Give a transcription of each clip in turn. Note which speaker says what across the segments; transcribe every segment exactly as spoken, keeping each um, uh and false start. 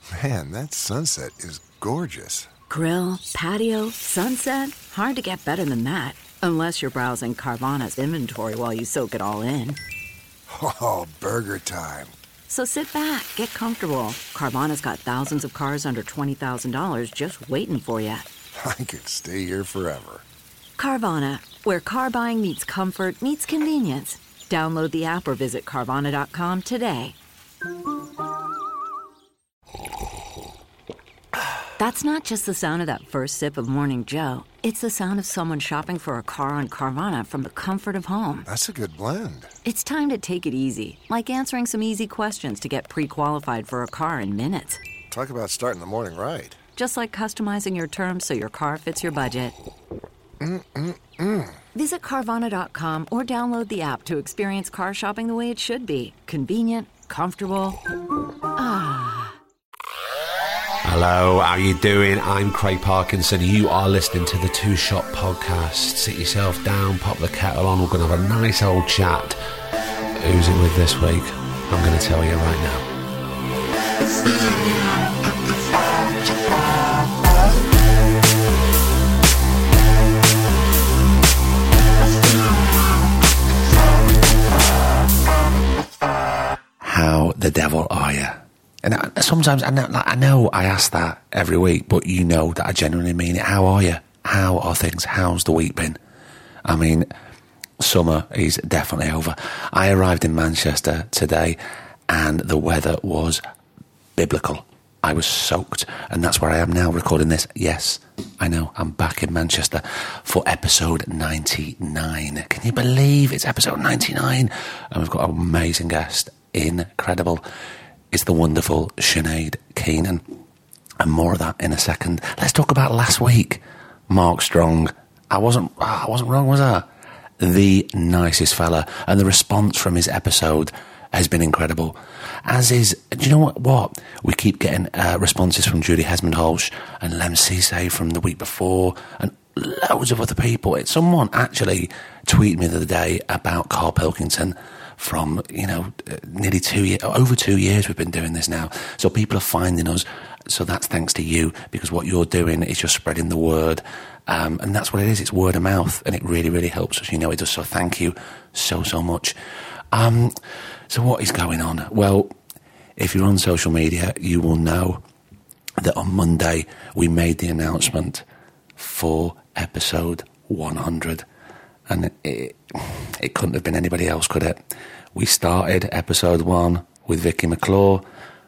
Speaker 1: Man, that sunset is gorgeous.
Speaker 2: Grill, patio, sunset. Hard to get better than that. Unless you're browsing Carvana's inventory while you soak it all in.
Speaker 1: Oh, burger time.
Speaker 2: So sit back, get comfortable. Carvana's got thousands of cars under twenty thousand dollars just waiting for you.
Speaker 1: I could stay here forever.
Speaker 2: Carvana, where car buying meets comfort, meets convenience. Download the app or visit Carvana dot com today. That's not just the sound of that first sip of Morning Joe. It's the sound of someone shopping for a car on Carvana from the comfort of home.
Speaker 1: That's a good blend.
Speaker 2: It's time to take it easy, like answering some easy questions to get pre-qualified for a car in minutes.
Speaker 1: Talk about starting the morning right.
Speaker 2: Just like customizing your terms so your car fits your budget.
Speaker 1: Mm-mm-mm.
Speaker 2: Visit Carvana dot com or download the app to experience car shopping the way it should be. Convenient, comfortable. Ah.
Speaker 3: Hello, how you doing? I'm Craig Parkinson. You are listening to the Two Shot Podcast. Sit yourself down, pop the kettle on. We're going to have a nice old chat. Who's it with this week? I'm going to tell you right now. How the devil are you? And I, sometimes I know, like, I know I ask that every week, but you know that I genuinely mean it. How are you? How are things? How's the week been? I mean, summer is definitely over. I arrived in Manchester today and the weather was biblical. I was soaked, and that's where I am now recording this. Yes, I know, I'm back in Manchester for episode ninety-nine. Can you believe it's episode ninety-nine? And we've got an amazing guest. Incredible. It's the wonderful Sinead Keenan. And more of that in a second. Let's talk about last week. Mark Strong. I wasn't I wasn't wrong, was I? The nicest fella. And the response from his episode has been incredible. As is, do you know what? what? We keep getting uh, responses from Judy Hesmond-Holsh and Lem Cisse from the week before and loads of other people. It's someone actually tweeted me the other day about Carl Pilkington. From, you know, nearly two years, over two years we've been doing this now. So people are finding us. So that's thanks to you, because what you're doing is just spreading the word. Um, and that's what it is. It's word of mouth. And it really, really helps us. You know, it does. So thank you so, so much. Um, so what is going on? Well, if you're on social media, you will know that on Monday we made the announcement for episode one hundred. And it, it couldn't have been anybody else, could it? We started episode one with Vicky McClure.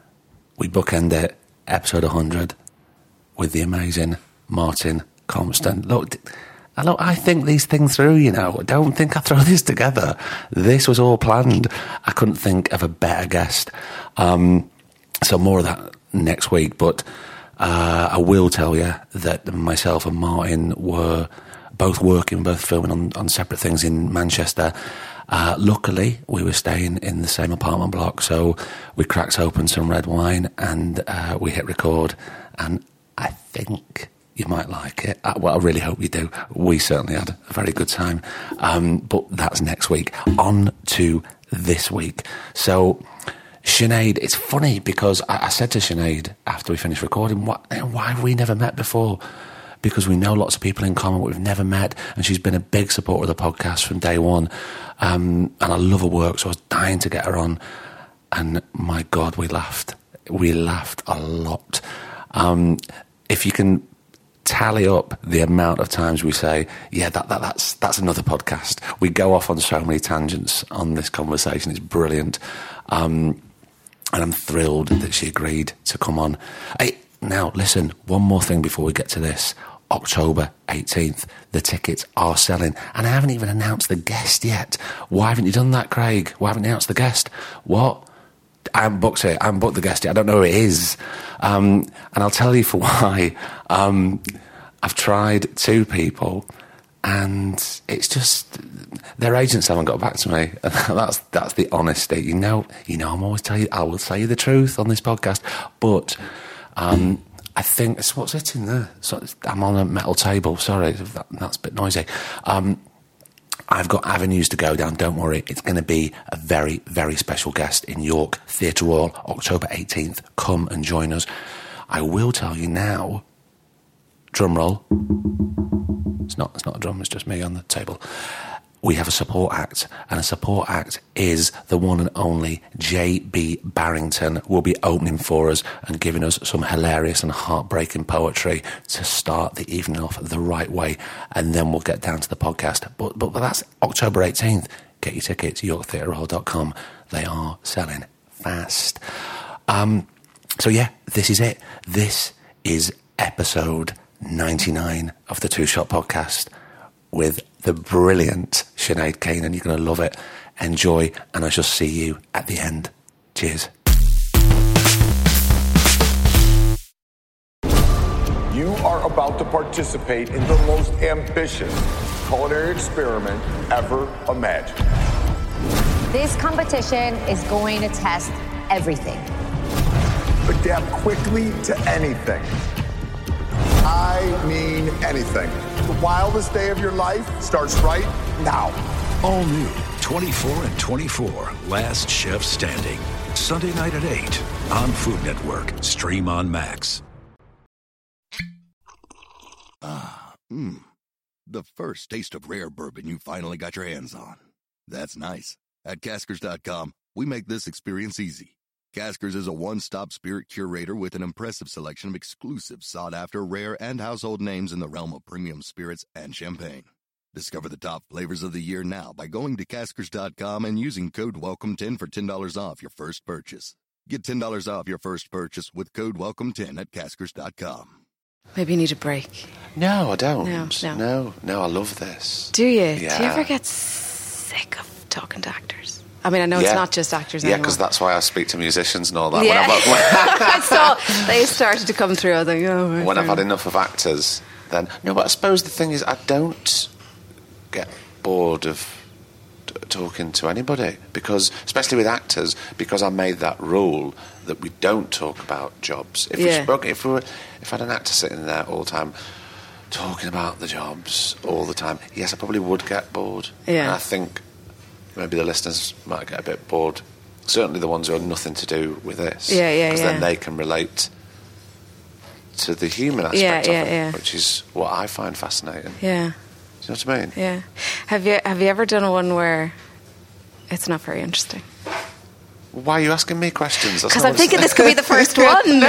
Speaker 3: We bookended episode one hundred with the amazing Martin Compston. Look, look, I think these things through, you know. I don't think I throw this together. This was all planned. I couldn't think of a better guest. Um, so more of that next week. But uh, I will tell you that myself and Martin were both working, both filming on, on separate things in Manchester. Uh, luckily, we were staying in the same apartment block, so we cracked open some red wine and uh, we hit record. And I think you might like it. I, well, I really hope you do. We certainly had a very good time. Um, but that's next week. On to this week. So, Sinead, it's funny because I, I said to Sinead after we finished recording, what, why have we never met before? Because we know lots of people in common, but we've never met, and she's been a big supporter of the podcast from day one. Um, and I love her work, so I was dying to get her on. And my God, we laughed. We laughed a lot. Um, if you can tally up the amount of times we say, yeah, that, that that's that's another podcast. We go off on so many tangents on this conversation. It's brilliant. Um, and I'm thrilled that she agreed to come on. I, now, listen, one more thing before we get to this. October eighteenth, the tickets are selling. And I haven't even announced the guest yet. Why haven't you done that, Craig? Why haven't you announced the guest? What? I haven't booked it. I haven't booked the guest yet. I don't know who it is. Um, and I'll tell you for why. Um, I've tried two people and it's just, their agents haven't got back to me. that's that's the honesty. You know, you know, I'm always telling you, I will tell you the truth on this podcast. But um, I think, it's what's it in there? So I'm on a metal table. Sorry, that, that's a bit noisy. Um, I've got avenues to go down, don't worry. It's going to be a very, very special guest in York Theatre Royal, October eighteenth. Come and join us. I will tell you now, drum roll. It's not, it's not a drum, it's just me on the table. We have a support act, and a support act is the one and only J B Barrington will be opening for us and giving us some hilarious and heartbreaking poetry to start the evening off the right way, and then we'll get down to the podcast. But but, but that's October eighteenth. Get your tickets, york theatre royal dot com. They are selling fast. Um, so yeah, this is it. This is episode ninety-nine of the Two Shot Podcast with the brilliant Sinead Keenan. You're going to love it. Enjoy, and I shall see you at the end. Cheers.
Speaker 4: You are about to participate in the most ambitious culinary experiment ever imagined.
Speaker 5: This competition is going to test everything.
Speaker 4: Adapt quickly to anything. I mean anything. The wildest day of your life starts right now.
Speaker 6: All new, twenty-four and twenty-four, Last Chef Standing. Sunday night at eight on Food Network. Stream on Max.
Speaker 7: Ah, mmm. The first taste of rare bourbon you finally got your hands on. That's nice. At Caskers dot com, we make this experience easy. Caskers is a one-stop spirit curator with an impressive selection of exclusive, sought-after, rare, and household names in the realm of premium spirits and champagne. Discover the top flavors of the year now by going to Caskers dot com and using code welcome ten for ten dollars off your first purchase. Get ten dollars off your first purchase with code welcome ten at Caskers dot com.
Speaker 8: Maybe you need a break.
Speaker 3: No, I don't.
Speaker 8: No, no.
Speaker 3: No, no, I love this.
Speaker 8: Do you?
Speaker 3: Yeah.
Speaker 8: Do you ever get sick of talking to actors? I mean, I know
Speaker 3: Yeah.
Speaker 8: it's not just actors
Speaker 3: Yeah,
Speaker 8: anymore.
Speaker 3: because that's why I speak to musicians and all that.
Speaker 8: Yeah.
Speaker 3: When I've,
Speaker 8: I saw they started to come through. I was like, oh, right,
Speaker 3: when I've
Speaker 8: fair
Speaker 3: had
Speaker 8: enough.
Speaker 3: enough of actors, then... No, but I suppose the thing is I don't get bored of t- talking to anybody, because, especially with actors, because I made that rule that we don't talk about jobs. If
Speaker 8: Yeah.
Speaker 3: we spoke, if we were, if I had an actor sitting there all the time talking about the jobs all the time, yes, I probably would get bored.
Speaker 8: Yeah.
Speaker 3: And I think maybe the listeners might get a bit bored. Certainly the ones who have nothing to do with this.
Speaker 8: Yeah, yeah,
Speaker 3: Because
Speaker 8: yeah.
Speaker 3: then they can relate to the human aspect
Speaker 8: Yeah,
Speaker 3: of
Speaker 8: yeah,
Speaker 3: it,
Speaker 8: yeah.
Speaker 3: which is what I find fascinating.
Speaker 8: Yeah,
Speaker 3: Do you know what I mean?
Speaker 8: yeah. Have you have you ever done one where it's not very interesting?
Speaker 3: Why are you asking me questions? That's
Speaker 8: Because
Speaker 3: not
Speaker 8: I'm
Speaker 3: what
Speaker 8: thinking
Speaker 3: it's-
Speaker 8: this could be the first one.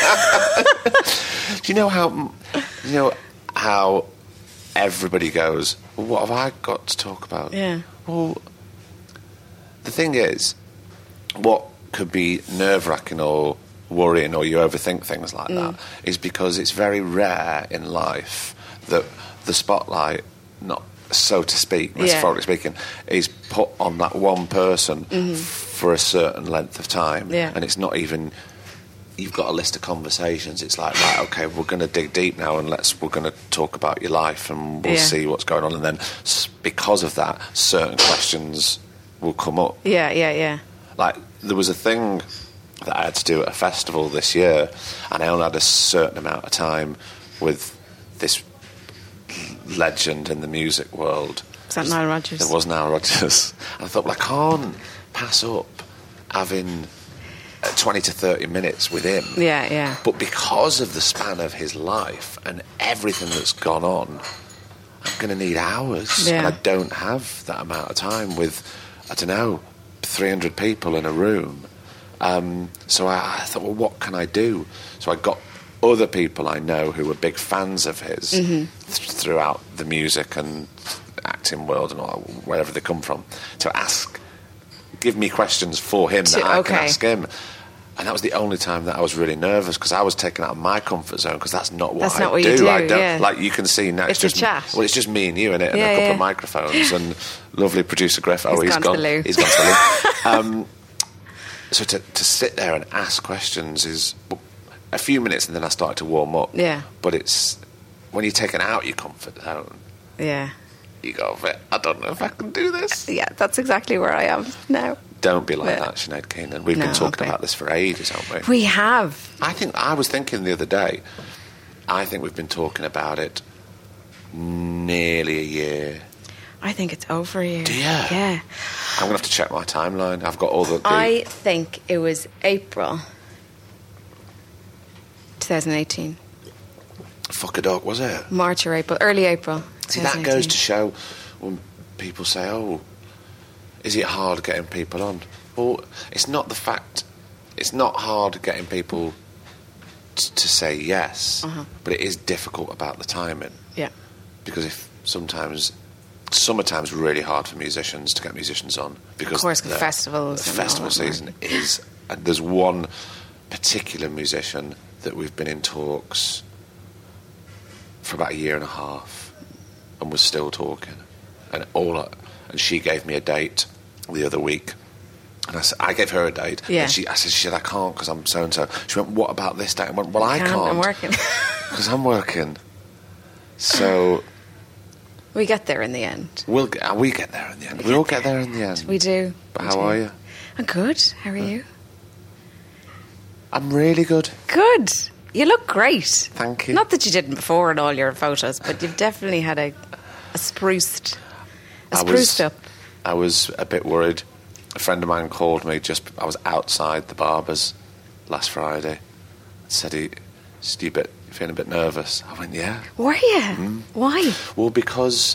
Speaker 3: Do you know how? You know how everybody goes, well, what have I got to talk about?
Speaker 8: Yeah.
Speaker 3: Well, the thing is, what could be nerve-wracking or worrying, or you overthink things like that, is because it's very rare in life that the spotlight, not so to speak, metaphorically speaking, is put on that one person for a certain length of time.
Speaker 8: Yeah.
Speaker 3: And it's not even... You've got a list of conversations. It's like, right, okay, we're going to dig deep now, and let's we're going to talk about your life, and we'll
Speaker 8: Yeah.
Speaker 3: see what's going on. And then, s- because of that, certain questions will come up.
Speaker 8: Yeah, yeah, yeah.
Speaker 3: Like, there was a thing that I had to do at a festival this year, and I only had a certain amount of time with this legend in the music world.
Speaker 8: Was that Nile Rodgers?
Speaker 3: There was Nile Rodgers. And I thought, well, I can't pass up having twenty to thirty minutes with him.
Speaker 8: Yeah, yeah.
Speaker 3: But because of the span of his life and everything that's gone on, I'm going to need hours.
Speaker 8: Yeah.
Speaker 3: And I don't have that amount of time with, I don't know, three hundred people in a room. Um, so I, I thought, well, what can I do? So I got other people I know who were big fans of his
Speaker 8: Mm-hmm.
Speaker 3: th- throughout the music and acting world and all, wherever they come from, to ask, give me questions for him that
Speaker 8: To-
Speaker 3: I
Speaker 8: okay.
Speaker 3: can ask him. And that was the only time that I was really nervous, because I was taken out of my comfort zone, because that's not what
Speaker 8: That's
Speaker 3: I
Speaker 8: not what
Speaker 3: do.
Speaker 8: you do,
Speaker 3: I don't,
Speaker 8: yeah.
Speaker 3: like you can see now. It's,
Speaker 8: It's a
Speaker 3: just
Speaker 8: chat.
Speaker 3: Well, it's just me and you in it, and
Speaker 8: Yeah,
Speaker 3: a couple
Speaker 8: yeah.
Speaker 3: of microphones, and lovely producer Griff. Oh,
Speaker 8: He's
Speaker 3: he's
Speaker 8: gone to
Speaker 3: gone.
Speaker 8: the loo.
Speaker 3: He's gone to the loo. Um, so to to sit there and ask questions is well, a few minutes, and then I started to warm up.
Speaker 8: Yeah.
Speaker 3: But it's when you're taken out your comfort zone,
Speaker 8: Yeah.
Speaker 3: you go, I don't know if I can do this.
Speaker 8: Yeah, that's exactly where I am now.
Speaker 3: Don't be like
Speaker 8: Yeah.
Speaker 3: that, Sinead Keenan. We've
Speaker 8: No,
Speaker 3: been talking
Speaker 8: okay.
Speaker 3: about this for ages, haven't we?
Speaker 8: We have.
Speaker 3: I think I was thinking the other day. I think we've been talking about it nearly a year.
Speaker 8: I think it's over a year.
Speaker 3: Do you?
Speaker 8: Yeah.
Speaker 3: I'm going to have to check my timeline. I've got all the... the
Speaker 8: I think it was April twenty eighteen.
Speaker 3: Fuck a dog, was it?
Speaker 8: March or April. Early April.
Speaker 3: See, that goes to show when people say, oh, is it hard getting people on? Well, it's not the fact... It's not hard getting people t- to say yes,
Speaker 8: uh-huh.
Speaker 3: but it is difficult about the timing.
Speaker 8: Yeah.
Speaker 3: Because if sometimes... Summertime's really hard for musicians to get musicians on. Because
Speaker 8: of course, the
Speaker 3: the
Speaker 8: festivals.
Speaker 3: The
Speaker 8: and
Speaker 3: festival
Speaker 8: all that,
Speaker 3: season
Speaker 8: right?
Speaker 3: is... And there's one particular musician that we've been in talks for about a year and a half, and we're still talking. And all, I, and she gave me a date the other week, and I, said, I gave her a date.
Speaker 8: Yeah.
Speaker 3: And she, I said, she said, I can't because I'm so and so. She went, what about this date? I went, well, I
Speaker 8: Can't,
Speaker 3: can't.
Speaker 8: I'm working.
Speaker 3: Because I'm working. So
Speaker 8: We get there in the end.
Speaker 3: we'll get, we get there in the end.
Speaker 8: We
Speaker 3: We,
Speaker 8: get
Speaker 3: all
Speaker 8: there.
Speaker 3: get there in the end.
Speaker 8: We do.
Speaker 3: But
Speaker 8: We
Speaker 3: how
Speaker 8: do.
Speaker 3: are you?
Speaker 8: I'm good. How are you?
Speaker 3: I'm really good.
Speaker 8: Good. You look great.
Speaker 3: Thank you.
Speaker 8: Not that you didn't before in all your photos, but you've definitely had a, a spruced, a
Speaker 3: I
Speaker 8: spruced
Speaker 3: was,
Speaker 8: up.
Speaker 3: I was a bit worried. A friend of mine called me just... I was outside the barber's last Friday. Said he... Said, you bit, feeling a bit nervous? I went, yeah.
Speaker 8: Were you?
Speaker 3: Mm.
Speaker 8: Why?
Speaker 3: Well, because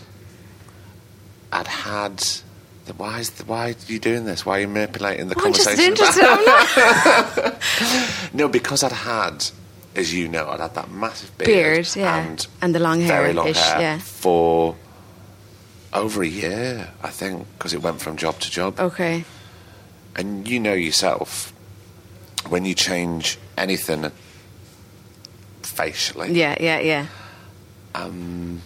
Speaker 3: I'd had... The, why, is the, why are you doing this? Why are you manipulating the
Speaker 8: Oh, I'm just
Speaker 3: conversation?
Speaker 8: interested. I'm not.
Speaker 3: No, because I'd had, as you know, I'd had that massive beard.
Speaker 8: Beard, yeah.
Speaker 3: And,
Speaker 8: And the long
Speaker 3: very long
Speaker 8: hair-ish,
Speaker 3: hair
Speaker 8: yeah.
Speaker 3: for over a year, I think, because it went from job to job.
Speaker 8: Okay.
Speaker 3: And you know yourself, when you change anything facially,
Speaker 8: Yeah, yeah, yeah.
Speaker 3: um,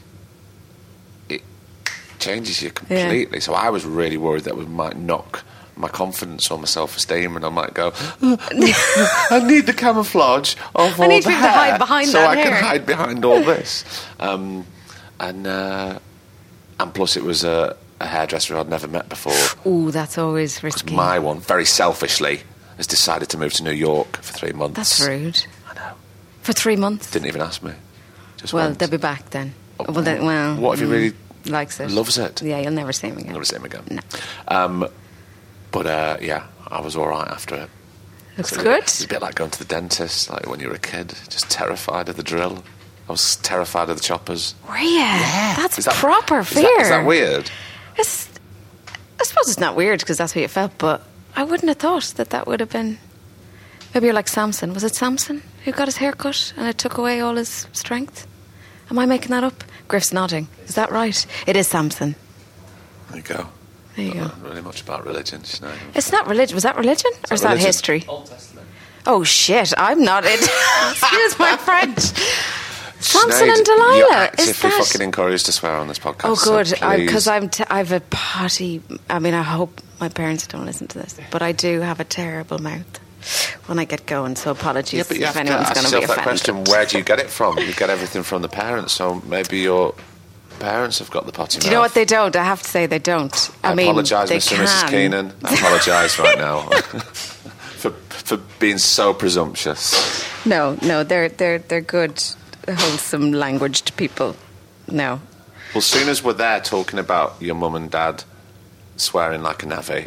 Speaker 3: it changes you completely. So I was really worried that it might knock my confidence or my self-esteem, and I might go, oh, I need the camouflage of all
Speaker 8: I need
Speaker 3: the
Speaker 8: people to
Speaker 3: hair
Speaker 8: hide behind
Speaker 3: so
Speaker 8: that
Speaker 3: I
Speaker 8: hair.
Speaker 3: can hide behind all this. Um, and uh, and plus it was a, a hairdresser I'd never met before.
Speaker 8: Ooh, that's always risky.
Speaker 3: My one, very selfishly, has decided to move to New York for three months.
Speaker 8: That's rude.
Speaker 3: I know.
Speaker 8: For three months.
Speaker 3: Didn't even ask me. Just
Speaker 8: Well,
Speaker 3: went.
Speaker 8: they'll be back then.
Speaker 3: Oh,
Speaker 8: well, then, well,
Speaker 3: what if he really
Speaker 8: likes it?
Speaker 3: loves it?
Speaker 8: Yeah, you'll never see him again.
Speaker 3: Never see him again.
Speaker 8: No.
Speaker 3: Um, but uh, yeah, I was all right after it.
Speaker 8: Looks
Speaker 3: It's a
Speaker 8: good.
Speaker 3: bit- It's a bit like going to the dentist, like when you were a kid, just terrified of the drill. I was terrified of the choppers.
Speaker 8: Were you? That's
Speaker 3: Is that-
Speaker 8: proper
Speaker 3: is
Speaker 8: fear.
Speaker 3: that- is that weird?
Speaker 8: It's, I suppose it's not weird because that's how you felt, but I wouldn't have thought that that would have been. Maybe you're like Samson. Was it Samson who got his hair cut and it took away all his strength? Am I making that up? Griff's nodding. Is that right? It is Samson.
Speaker 3: There you go.
Speaker 8: There you
Speaker 3: Not
Speaker 8: go.
Speaker 3: really much about religion, you know.
Speaker 8: It's not religion. Was that religion? Or is
Speaker 3: that
Speaker 8: that
Speaker 3: religion?
Speaker 8: history? Oh, shit. I'm not it. Excuse my French. Samson
Speaker 3: Sinead,
Speaker 8: and Delilah.
Speaker 3: You're
Speaker 8: Is
Speaker 3: actively
Speaker 8: that...
Speaker 3: fucking encouraged to swear on this podcast.
Speaker 8: Oh, good.
Speaker 3: So
Speaker 8: Because
Speaker 3: please.
Speaker 8: I'm t- I have a potty. I mean, I hope my parents don't listen to this, but I do have a terrible mouth when I get going. So apologies
Speaker 3: Yeah, but you
Speaker 8: if
Speaker 3: have to
Speaker 8: anyone's
Speaker 3: ask
Speaker 8: going to be
Speaker 3: yourself that
Speaker 8: offended.
Speaker 3: question: where do you get it from? You get everything from the parents, so maybe your parents have got the potty
Speaker 8: Do you know
Speaker 3: mouth.
Speaker 8: what they don't? I have to say they don't. I,
Speaker 3: I
Speaker 8: mean,
Speaker 3: apologise,
Speaker 8: they
Speaker 3: Mister
Speaker 8: can.
Speaker 3: and Missus Keenan. I apologise right now for for being so presumptuous.
Speaker 8: No, no, they're they're they're good, wholesome languaged people. No.
Speaker 3: Well, soon as we're there talking about your mum and dad swearing like a navvy,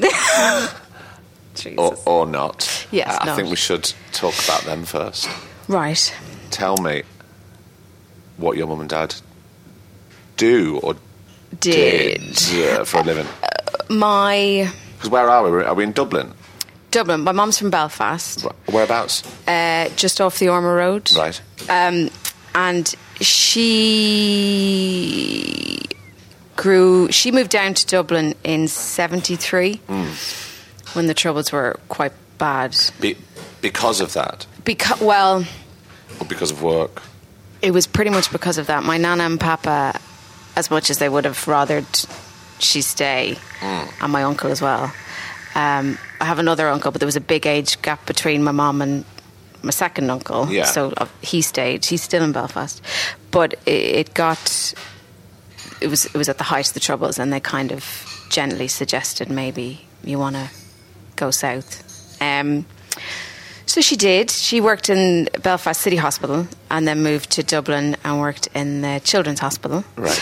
Speaker 8: Jesus.
Speaker 3: or, or not,
Speaker 8: Yes,
Speaker 3: I, I
Speaker 8: not.
Speaker 3: think we should talk about them first.
Speaker 8: Right.
Speaker 3: Tell me what your mum and dad do or
Speaker 8: Did.
Speaker 3: did uh, for a living.
Speaker 8: My
Speaker 3: Because where are we? Are we in Dublin?
Speaker 8: Dublin. My mum's from Belfast,
Speaker 3: Wh- Whereabouts?
Speaker 8: uh, just off the Ormer Road.
Speaker 3: Right.
Speaker 8: Um, and she grew. She moved down to Dublin in seventy-three when the Troubles were quite bad.
Speaker 3: Be- because of that,
Speaker 8: Because well,
Speaker 3: or because of work?
Speaker 8: it was pretty much because of that. My nana and papa, as much as they would have rathered she stay, and my uncle as well. Um, I have another uncle, but there was a big age gap between my mum and my second uncle.
Speaker 3: Yeah.
Speaker 8: So uh, he stayed. He's still in Belfast, but it, it got. It was it was at the height of the Troubles, and they kind of gently suggested maybe you want to go south. Um, so she did. She worked in Belfast City Hospital and then moved to Dublin and worked in the Children's Hospital.
Speaker 3: Right.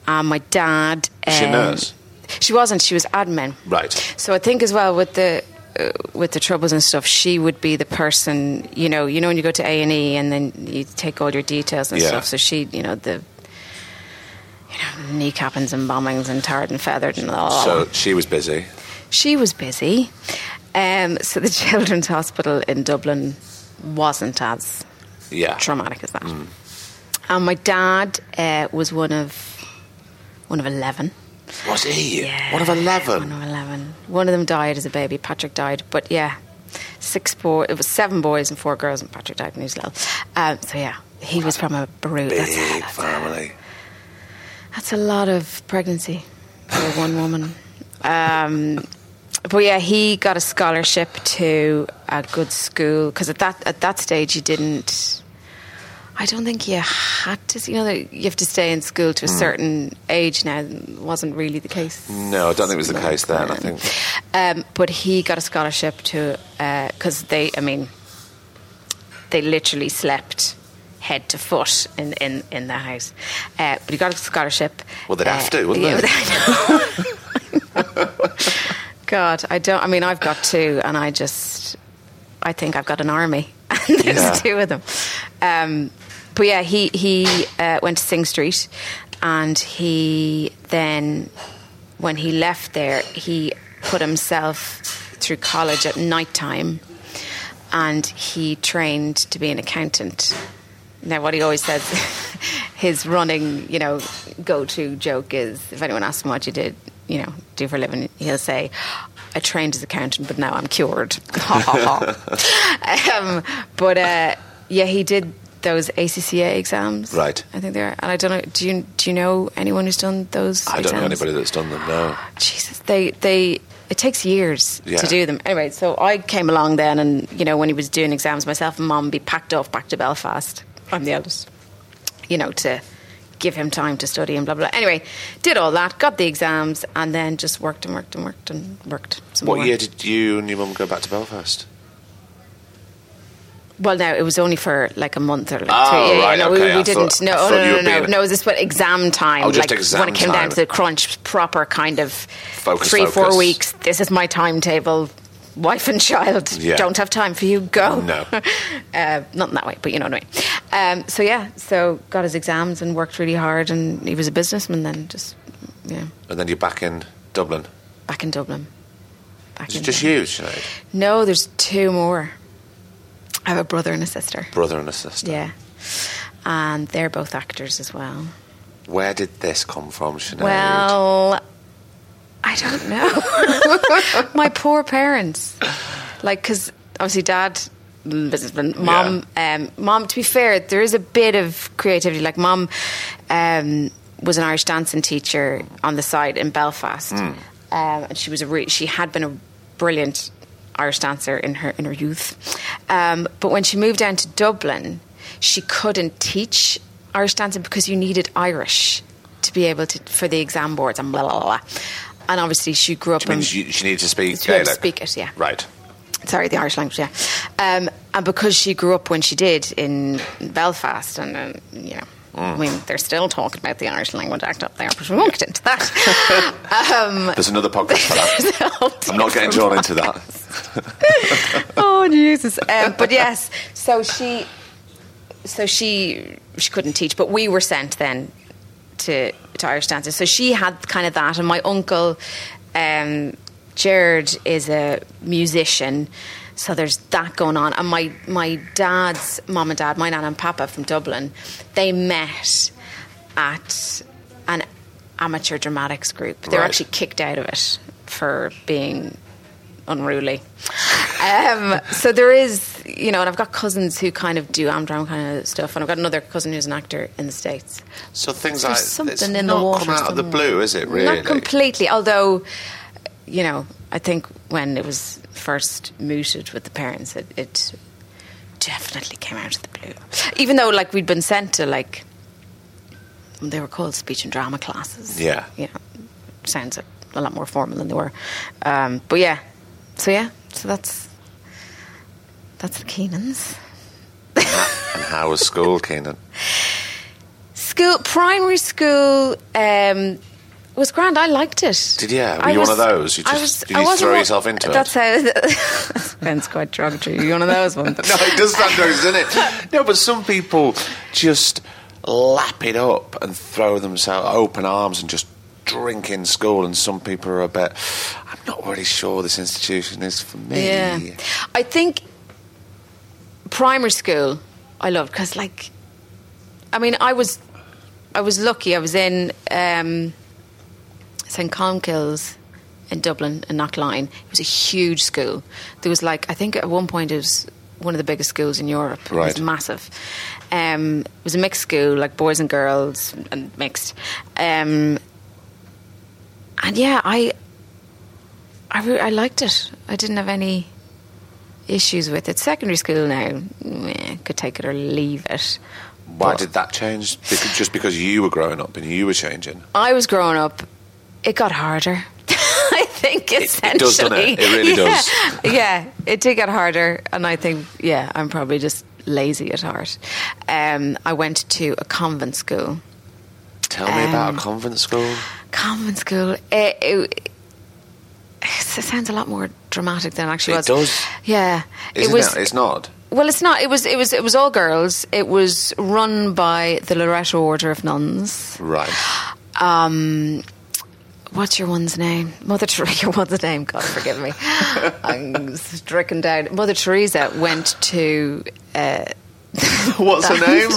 Speaker 8: and my dad.
Speaker 3: Was she a
Speaker 8: um,
Speaker 3: nurse?
Speaker 8: She wasn't. She was admin.
Speaker 3: Right.
Speaker 8: So I think as well with the uh, with the troubles and stuff, she would be the person. You know, you know when you go to A and E and then you take all your details and
Speaker 3: Yeah.
Speaker 8: stuff. So she, you know, the you know kneecappings and bombings and tarred and feathered and all.
Speaker 3: So she was busy.
Speaker 8: She was busy. Um, so the Children's Hospital in Dublin wasn't as
Speaker 3: Yeah.
Speaker 8: traumatic as that. Mm. And my dad uh, was one of one of eleven.
Speaker 3: Was he?
Speaker 8: Yeah,
Speaker 3: One of eleven?
Speaker 8: One of eleven. One of them died as a baby. Patrick died. But yeah, six boys. It was seven boys and four girls, and Patrick died when he was little. Um, so yeah, he was from a brutal
Speaker 3: Big
Speaker 8: that's, that's
Speaker 3: family.
Speaker 8: A, that's a lot of pregnancy for one woman. Um, but yeah, he got a scholarship to a good school because at that at that stage you didn't. I don't think you had to. You know, that you have to stay in school to a certain age now. It wasn't really the case.
Speaker 3: No, I don't think it was the case then. I think.
Speaker 8: Um, but he got a scholarship to because uh, they. I mean, they literally slept head to foot in in, in the house. Uh, but he got a scholarship.
Speaker 3: Well, they'd
Speaker 8: uh,
Speaker 3: have to, wouldn't
Speaker 8: yeah,
Speaker 3: they?
Speaker 8: I know. God, I don't. I mean, I've got two, and I just. I think I've got an army. And there's
Speaker 3: Yeah.
Speaker 8: two of them. Um, but yeah, he he uh, went to Sing Street, and he then, when he left there, he put himself through college at night time, and he trained to be an accountant. Now, what he always says, his running, you know, go-to joke is, if anyone asks him what you did, you know, do for a living, he'll say, I trained as an accountant, but now I'm cured. um, but uh, yeah, he did those A C C A exams.
Speaker 3: Right.
Speaker 8: I think they're, and I don't know. Do you do you know anyone who's done those?
Speaker 3: I don't
Speaker 8: exams?
Speaker 3: know anybody that's done them. No.
Speaker 8: Jesus, they they. It takes years
Speaker 3: Yeah.
Speaker 8: to do them. Anyway, so I came along then, and you know, when he was doing exams, myself and Mum would be packed off back to Belfast. I'm the eldest. You know, to give him time to study and blah blah. Anyway, did all that, got the exams, and then just worked and worked and worked and worked. Some
Speaker 3: What
Speaker 8: more.
Speaker 3: year did you and your mum go back to Belfast?
Speaker 8: Well, no, it was only for like a month or like
Speaker 3: Oh,
Speaker 8: two. Yeah, yeah,
Speaker 3: right,
Speaker 8: no,
Speaker 3: okay,
Speaker 8: we,
Speaker 3: I
Speaker 8: we didn't.
Speaker 3: thought-
Speaker 8: no,
Speaker 3: I
Speaker 8: oh,
Speaker 3: thought
Speaker 8: no,
Speaker 3: you
Speaker 8: no,
Speaker 3: were
Speaker 8: no,
Speaker 3: being-
Speaker 8: no. This was exam time.
Speaker 3: Oh, just
Speaker 8: like
Speaker 3: exam
Speaker 8: when it came
Speaker 3: time.
Speaker 8: down to the crunch, proper kind of
Speaker 3: Focus,
Speaker 8: three, four
Speaker 3: focus.
Speaker 8: weeks. This is my timetable. Wife and child
Speaker 3: Yeah.
Speaker 8: don't have time for you. Go.
Speaker 3: No.
Speaker 8: uh, not in that way, but you know what I mean. Um, so yeah, so got his exams and worked really hard, and he was a businessman then. Just yeah,
Speaker 3: And then you're back in Dublin.
Speaker 8: back in Dublin. Back
Speaker 3: Is
Speaker 8: in
Speaker 3: it just
Speaker 8: Dublin.
Speaker 3: you, Sinead?
Speaker 8: No, there's two more. I have a brother and a sister.
Speaker 3: Brother and a sister.
Speaker 8: Yeah, and they're both actors as well.
Speaker 3: Where did this come from, Sinead?
Speaker 8: Well, I don't know. My poor parents. Like, because obviously dad, businessman, mom, um, mom, to be fair, there is a bit of creativity. Like, mom um, was an Irish dancing teacher on the side in Belfast.
Speaker 3: Mm.
Speaker 8: Um, and she was a re- she had been a brilliant Irish dancer in her in her youth. Um, but when she moved down to Dublin, she couldn't teach Irish dancing because you needed Irish to be able to for the exam boards and blah blah blah. And obviously, she grew up
Speaker 3: Which means
Speaker 8: in.
Speaker 3: you, she needed to speak
Speaker 8: to be able
Speaker 3: Gaelic.
Speaker 8: to speak it, yeah.
Speaker 3: Right.
Speaker 8: Sorry, the Irish language, yeah. Um, and because she grew up when she did in Belfast, and uh, you know,
Speaker 3: Mm.
Speaker 8: I mean, they're still talking about the Irish language act up there, but we won't get into that. um,
Speaker 3: There's another podcast for that. I'm not getting drawn into that.
Speaker 8: Oh Jesus! Um, but yes, so she, so she, she couldn't teach, but we were sent then to to Irish dances. So she had kind of that, and my uncle, um, Jared, is a musician. So there's that going on. And my, my dad's mum and dad, my nana and papa from Dublin, they met at an amateur dramatics group. They were
Speaker 3: Right.
Speaker 8: actually kicked out of it for being unruly. Um, so there is, you know, and I've got cousins who kind of do Amdram kind of stuff, and I've got another cousin who's an actor in the States.
Speaker 3: So things
Speaker 8: There's
Speaker 3: like
Speaker 8: something
Speaker 3: it's
Speaker 8: in
Speaker 3: not
Speaker 8: the water
Speaker 3: come out of the
Speaker 8: somewhere.
Speaker 3: blue, is it? Really?
Speaker 8: Not completely, although, you know, I think when it was first mooted with the parents, it, it definitely came out of the blue. Even though, like, we'd been sent to, like, they were called speech and drama classes.
Speaker 3: Yeah.
Speaker 8: Yeah. Sounds a, a lot more formal than they were. Um, but yeah. So yeah. So that's that's the Keenans.
Speaker 3: And how was school, Keenan?
Speaker 8: School school, primary school, um, was grand. I liked it.
Speaker 3: Did you? Were
Speaker 8: I
Speaker 3: you
Speaker 8: was,
Speaker 3: one of those? You just,
Speaker 8: I was,
Speaker 3: did
Speaker 8: I
Speaker 3: you
Speaker 8: wasn't
Speaker 3: throw
Speaker 8: one-
Speaker 3: yourself into
Speaker 8: that's
Speaker 3: it?
Speaker 8: That's how... Sounds quite derogatory. You're one of those ones.
Speaker 3: No, it does sound derogatory, doesn't it? No, but some people just lap it up and throw themselves open arms and just drink in school, and some people are a bit, I'm not really sure this institution is for me.
Speaker 8: Yeah. I think primary school I loved because, like, I mean, I was I was lucky. I was in um, Saint Colmcille's in Dublin, in Knockline. It was a huge school. There was, like, I think at one point it was one of the biggest schools in Europe. It
Speaker 3: Right.
Speaker 8: was massive. Um, it was a mixed school, like boys and girls, and mixed. Um, and yeah, I I, re- I liked it. I didn't have any issues with it. Secondary school now, meh, could take it or leave it.
Speaker 3: Why
Speaker 8: But
Speaker 3: did that change? Because, just because you were growing up and you were changing?
Speaker 8: I was growing up, it got harder. I think
Speaker 3: It-
Speaker 8: essentially.
Speaker 3: it does, doesn't it? It really
Speaker 8: yeah,
Speaker 3: does.
Speaker 8: Yeah, it did get harder, and I think, yeah, I'm probably just lazy at heart. Um, I went to a convent school.
Speaker 3: Tell me about
Speaker 8: Um,
Speaker 3: a convent school.
Speaker 8: Convent school. It, it, it sounds a lot more dramatic than it actually
Speaker 3: It
Speaker 8: was.
Speaker 3: does.
Speaker 8: Yeah,
Speaker 3: Isn't
Speaker 8: it was.
Speaker 3: it? It's not.
Speaker 8: Well, it's not. It was. It was. It was all girls. It was run by the Loretto Order of Nuns.
Speaker 3: Right.
Speaker 8: Um, what's your one's name? Mother Teresa. Your one's name. God forgive me. I'm stricken down. Mother Teresa went to. Uh,
Speaker 3: What's her name?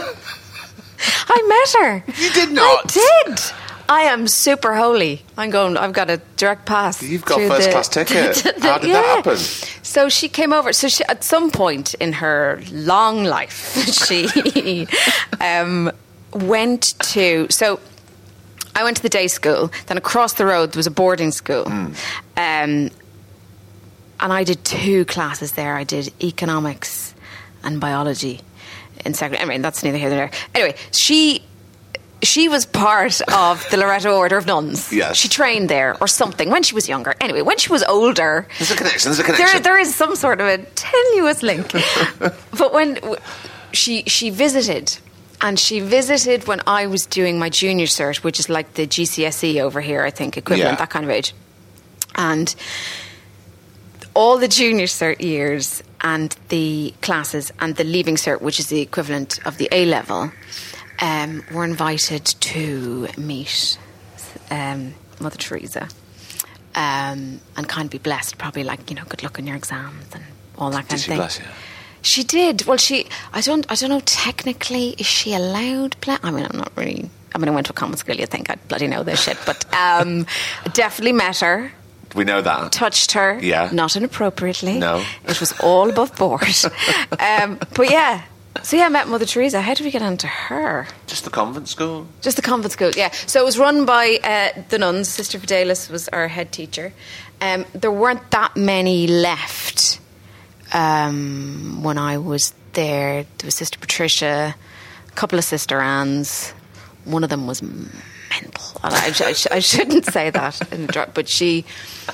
Speaker 8: I met her.
Speaker 3: You did not.
Speaker 8: I did. I am super holy. I'm going. I've got a direct pass.
Speaker 3: You've got
Speaker 8: to
Speaker 3: first
Speaker 8: the-
Speaker 3: class ticket.
Speaker 8: to the-
Speaker 3: How did
Speaker 8: yeah.
Speaker 3: that happen?
Speaker 8: So she came over. So she, at some point in her long life, she um, went to. So I went to the day school. Then across the road there was a boarding school,
Speaker 3: Mm.
Speaker 8: um, and I did two classes there. I did economics and biology in secondary. I mean, that's neither here nor there. Anyway, she. She was part of the Loretto Order of Nuns.
Speaker 3: Yes.
Speaker 8: She trained there or something when she was younger. Anyway, when she was older...
Speaker 3: There's a connection, there's a
Speaker 8: There,
Speaker 3: connection.
Speaker 8: there is some sort of a tenuous link. But when w- she she visited, and she visited when I was doing my junior cert, which is like the G C S E over here, I think, equivalent,
Speaker 3: Yeah.
Speaker 8: that kind of age. And all the junior cert years and the classes and the leaving cert, which is the equivalent of the A level, um, were invited to meet um, Mother Teresa um, and kind of be blessed, probably like, you know, good luck in your exams and all that kind
Speaker 3: Did
Speaker 8: of
Speaker 3: she
Speaker 8: thing.
Speaker 3: bless you?
Speaker 8: She did. Well, she. I don't. I don't know. Technically, is she allowed? Ble- I mean, I'm not really. I mean, I went to a common school. You think I'd bloody know this shit, but um, definitely met her,
Speaker 3: We know that.
Speaker 8: touched her.
Speaker 3: Yeah.
Speaker 8: Not inappropriately.
Speaker 3: No.
Speaker 8: It was all above board. um, but yeah. So yeah, I met Mother Teresa. How did we get onto her?
Speaker 3: Just the convent school?
Speaker 8: Just the convent school, yeah. So it was run by uh, the nuns. Sister Fidelis was our head teacher. Um, there weren't that many left um, when I was there. There was Sister Patricia, a couple of Sister Anns. One of them was mental. And I, I, I shouldn't say that, in the, but she...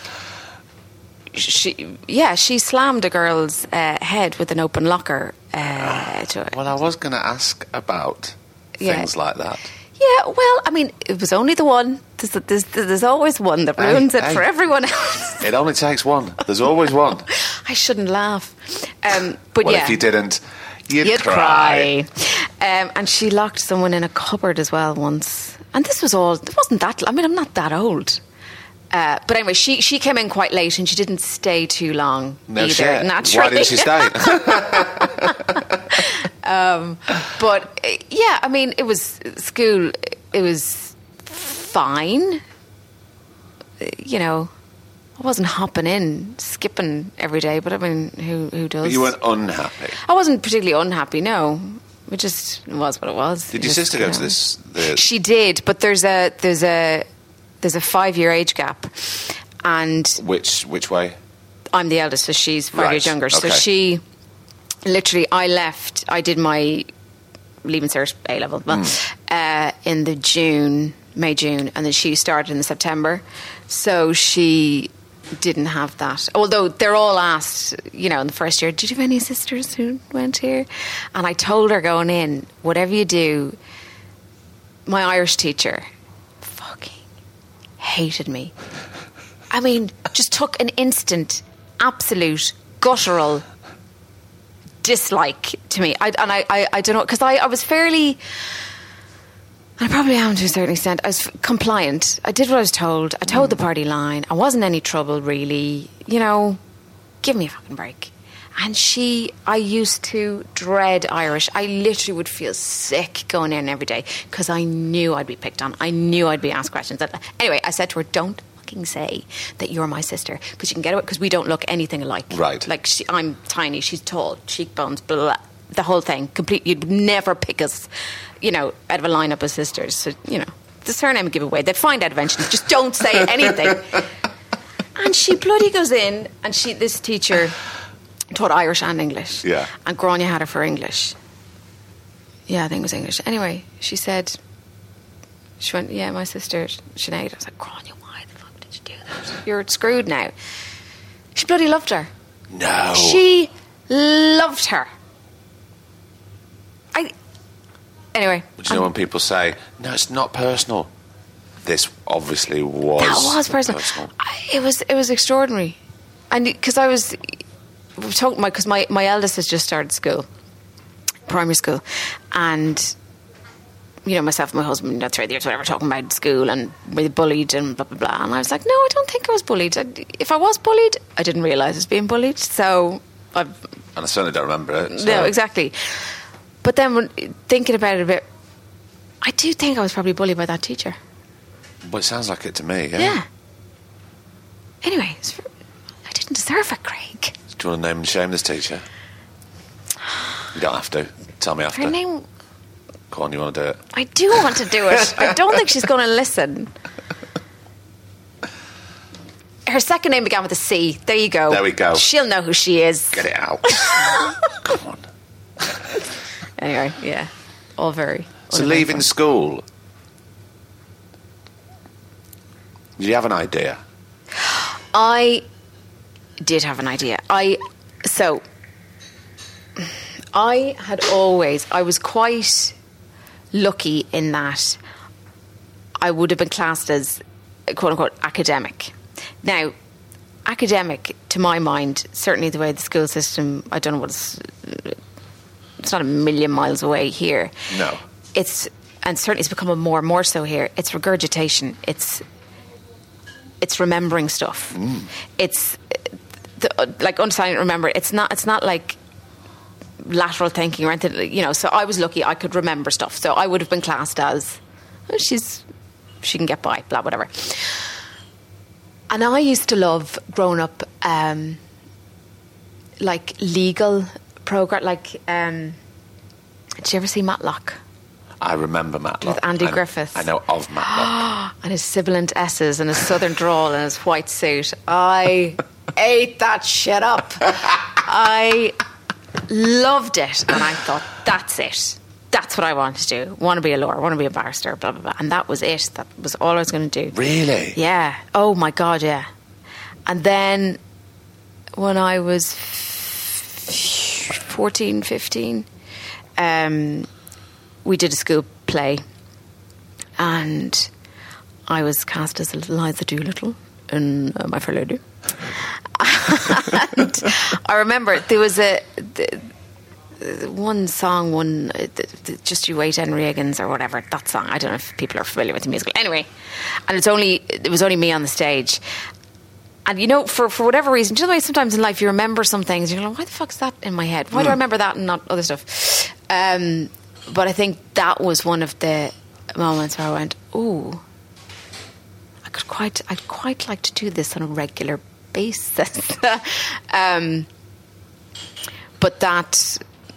Speaker 8: She, yeah, she slammed a girl's uh, head with an open locker. Uh, to her.
Speaker 3: Well, I was going to ask about
Speaker 8: Yeah.
Speaker 3: things like that.
Speaker 8: Yeah, well, I mean, it was only the one. There's, there's, there's always one that
Speaker 3: Hey,
Speaker 8: ruins it
Speaker 3: hey.
Speaker 8: for everyone else.
Speaker 3: It only takes one. There's always one.
Speaker 8: I shouldn't laugh. Um, but
Speaker 3: Well,
Speaker 8: yeah.
Speaker 3: if you didn't, you'd,
Speaker 8: You'd
Speaker 3: cry.
Speaker 8: cry. Um, and she locked someone in a cupboard as well once. And this was all, it wasn't that, I mean, I'm not that old. Uh, but anyway, she, she came in quite late and she didn't stay too long
Speaker 3: No
Speaker 8: either.
Speaker 3: shit.
Speaker 8: Naturally.
Speaker 3: Why didn't she stay?
Speaker 8: um, but uh, yeah, I mean, it was school, it was fine. Uh, You know, I wasn't hopping in, skipping every day, but I mean, who, who does?
Speaker 3: But you weren't unhappy.
Speaker 8: I wasn't particularly unhappy, no. It just was what it was.
Speaker 3: Did
Speaker 8: It
Speaker 3: your
Speaker 8: just,
Speaker 3: sister
Speaker 8: you
Speaker 3: go to
Speaker 8: know.
Speaker 3: this? The,
Speaker 8: She did, but there's a there's a there's a five year age gap, and
Speaker 3: which which way?
Speaker 8: I'm the eldest, so she's five
Speaker 3: Right,
Speaker 8: years younger. So
Speaker 3: okay.
Speaker 8: she literally, I left. I did my leaving cert A level well,
Speaker 3: Hmm.
Speaker 8: uh, in the June, May June, and then she started in the September. So she didn't have that. Although they're all asked, you know, in the first year, did you have any sisters who went here? And I told her going in, whatever you do, my Irish teacher fucking hated me. I mean, just took an instant, absolute, guttural dislike to me. I, and I, I, I don't know, because I, I was fairly... I probably am to a certain extent. I was f- compliant. I did what I was told. I told mm. the party line. I wasn't any trouble, really. You know, give me a fucking break. And she, I used to dread Irish. I literally would feel sick going in every day because I knew I'd be picked on. I knew I'd be asked questions. Anyway, I said to her, don't fucking say that you're my sister because you can get away, because we don't look anything alike.
Speaker 3: Right.
Speaker 8: Like, she, I'm tiny, she's tall, cheekbones, blah, blah, blah. The whole thing. Complete. You'd never pick us, you know, out of a lineup of sisters. So, you know, the surname would give away. They'd find out eventually. Just don't say anything. And she bloody goes in, and she, this teacher taught Irish and English.
Speaker 3: Yeah.
Speaker 8: And Grania had her for English. Yeah, I think it was English. Anyway, she said, she went, yeah, my sister, Sinead. I was like, Grania, why the fuck did you do that? You're screwed now. She bloody loved her.
Speaker 3: No.
Speaker 8: She loved her. I... Anyway.
Speaker 3: Do you know
Speaker 8: I'm,
Speaker 3: when people say, no, it's not personal? This obviously was...
Speaker 8: That was personal.
Speaker 3: personal.
Speaker 8: I, it was it was extraordinary. And because I was... We talking because my, my eldest has just started school, primary school, and you know, myself and my husband, you know, throughout the years, whatever, talking about school and we bullied and blah blah blah. And I was like, no, I don't think I was bullied. I, if I was bullied, I didn't realise I was being bullied. So, I've,
Speaker 3: and I certainly don't remember it. So.
Speaker 8: No, exactly. But then, when, thinking about it a bit, I do think I was probably bullied by that teacher.
Speaker 3: Well, it sounds like it to me. Yeah.
Speaker 8: Yeah. Anyway, it's for, I didn't deserve it, Craig.
Speaker 3: Do you want to name and shame this teacher? You don't have to. Tell me after.
Speaker 8: Her name...
Speaker 3: Go on, you want to do it?
Speaker 8: I do want to do it. I don't think she's going to listen. Her second name began with a C. There you go.
Speaker 3: There we go.
Speaker 8: She'll know who she is.
Speaker 3: Get it out. Come on.
Speaker 8: Anyway, yeah. All very...
Speaker 3: So leaving school, did you have an idea?
Speaker 8: I... did have an idea. I so I had always I was quite lucky in that I would have been classed as quote unquote academic. Now, academic to my mind, certainly the way the school system, I don't know what it's it's not a million miles away here.
Speaker 3: No.
Speaker 8: It's and certainly it's becoming more and more so here. It's regurgitation. It's it's remembering stuff. Mm. It's The, like understanding, remember, it's not it's not like lateral thinking or anything, you know. So I was lucky; I could remember stuff. So I would have been classed as oh, she's she can get by, blah, whatever. And I used to love growing up, um, like legal program. Like, um, did you ever see Matlock?
Speaker 3: I remember Matlock.
Speaker 8: With Andy
Speaker 3: I,
Speaker 8: Griffith.
Speaker 3: I know of Matlock.
Speaker 8: And his sibilant S's and his southern drawl and his white suit. I ate that shit up. I loved it. And I thought, that's it. That's what I want to do. Want to be a lawyer, want to be a barrister, blah, blah, blah. And that was it. That was all I was going to do.
Speaker 3: Really?
Speaker 8: Yeah. Oh, my God, yeah. And then when I was fourteen, fifteen, um... we did a school play and I was cast as Eliza Doolittle in uh, My Fair Lady. And I remember there was a the, the one song, one the, the, Just You Wait, Henry Higgins or whatever, that song. I don't know if people are familiar with the musical. Anyway, and it's only it was only me on the stage. And you know, for, for whatever reason, do you know the way sometimes in life you remember some things, you're like, why the fuck's that in my head? Why mm. do I remember that and not other stuff? Um But I think that was one of the moments where I went, "Ooh, I could quite, I'd quite like to do this on a regular basis." um, but that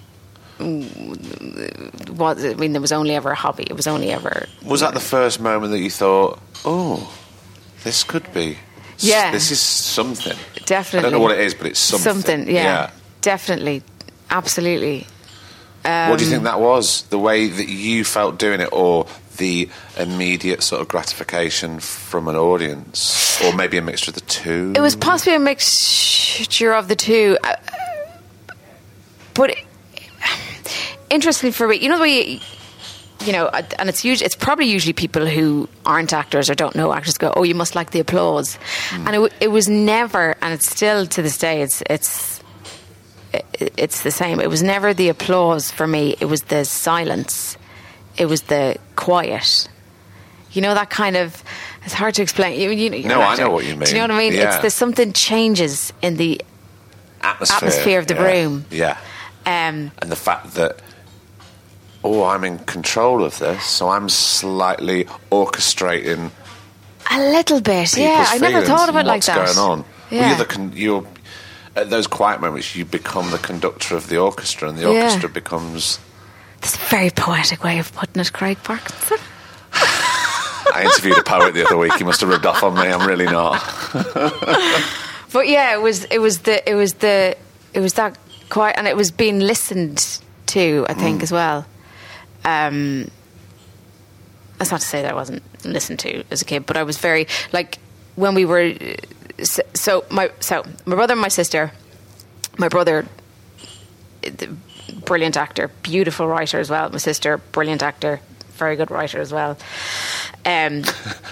Speaker 8: was, I mean, there was only ever a hobby. It was only ever.
Speaker 3: Was that the first moment that you thought, "Oh, this could be,
Speaker 8: yeah,
Speaker 3: this is something"?
Speaker 8: Definitely.
Speaker 3: I don't know what it is, but it's something.
Speaker 8: Something, yeah,
Speaker 3: yeah.
Speaker 8: Definitely, absolutely. Um,
Speaker 3: what do you think that was? The way that you felt doing it, or the immediate sort of gratification from an audience, or maybe a mixture of the two?
Speaker 8: It was possibly a mixture of the two. Uh, but it, interestingly for me, you know the way you, you know, and it's usually, it's probably usually people who aren't actors or don't know actors go, oh, you must like the applause. Mm. And it, it was never, and it's still to this day, it's it's it's the same. It was never the applause for me. It was the silence. It was the quiet. You know, that kind of, it's hard to explain. You, you,
Speaker 3: no, I know what you mean.
Speaker 8: Do you know what I mean?
Speaker 3: Yeah.
Speaker 8: It's there's something changes in the
Speaker 3: atmosphere,
Speaker 8: atmosphere of the
Speaker 3: yeah.
Speaker 8: room.
Speaker 3: Yeah.
Speaker 8: Um,
Speaker 3: and the fact that, oh, I'm in control of this, so I'm slightly orchestrating
Speaker 8: a little bit. Yeah, I never thought of it like that.
Speaker 3: What's going on?
Speaker 8: Yeah.
Speaker 3: Well, you're the con- you're, at those quiet moments, you become the conductor of the orchestra, and the orchestra
Speaker 8: yeah.
Speaker 3: becomes...
Speaker 8: That's a very poetic way of putting it, Craig Parkinson.
Speaker 3: I interviewed a poet the other week. He must have rubbed off on me. I'm really not.
Speaker 8: But yeah, it was it was the it was the it was that quiet, and it was being listened to, I think, mm. as well. Um, that's not to say that I wasn't listened to as a kid, but I was very, like, when we were so, so my so my brother and my sister, my brother, brilliant actor, beautiful writer as well. My sister, brilliant actor, very good writer as well. Um,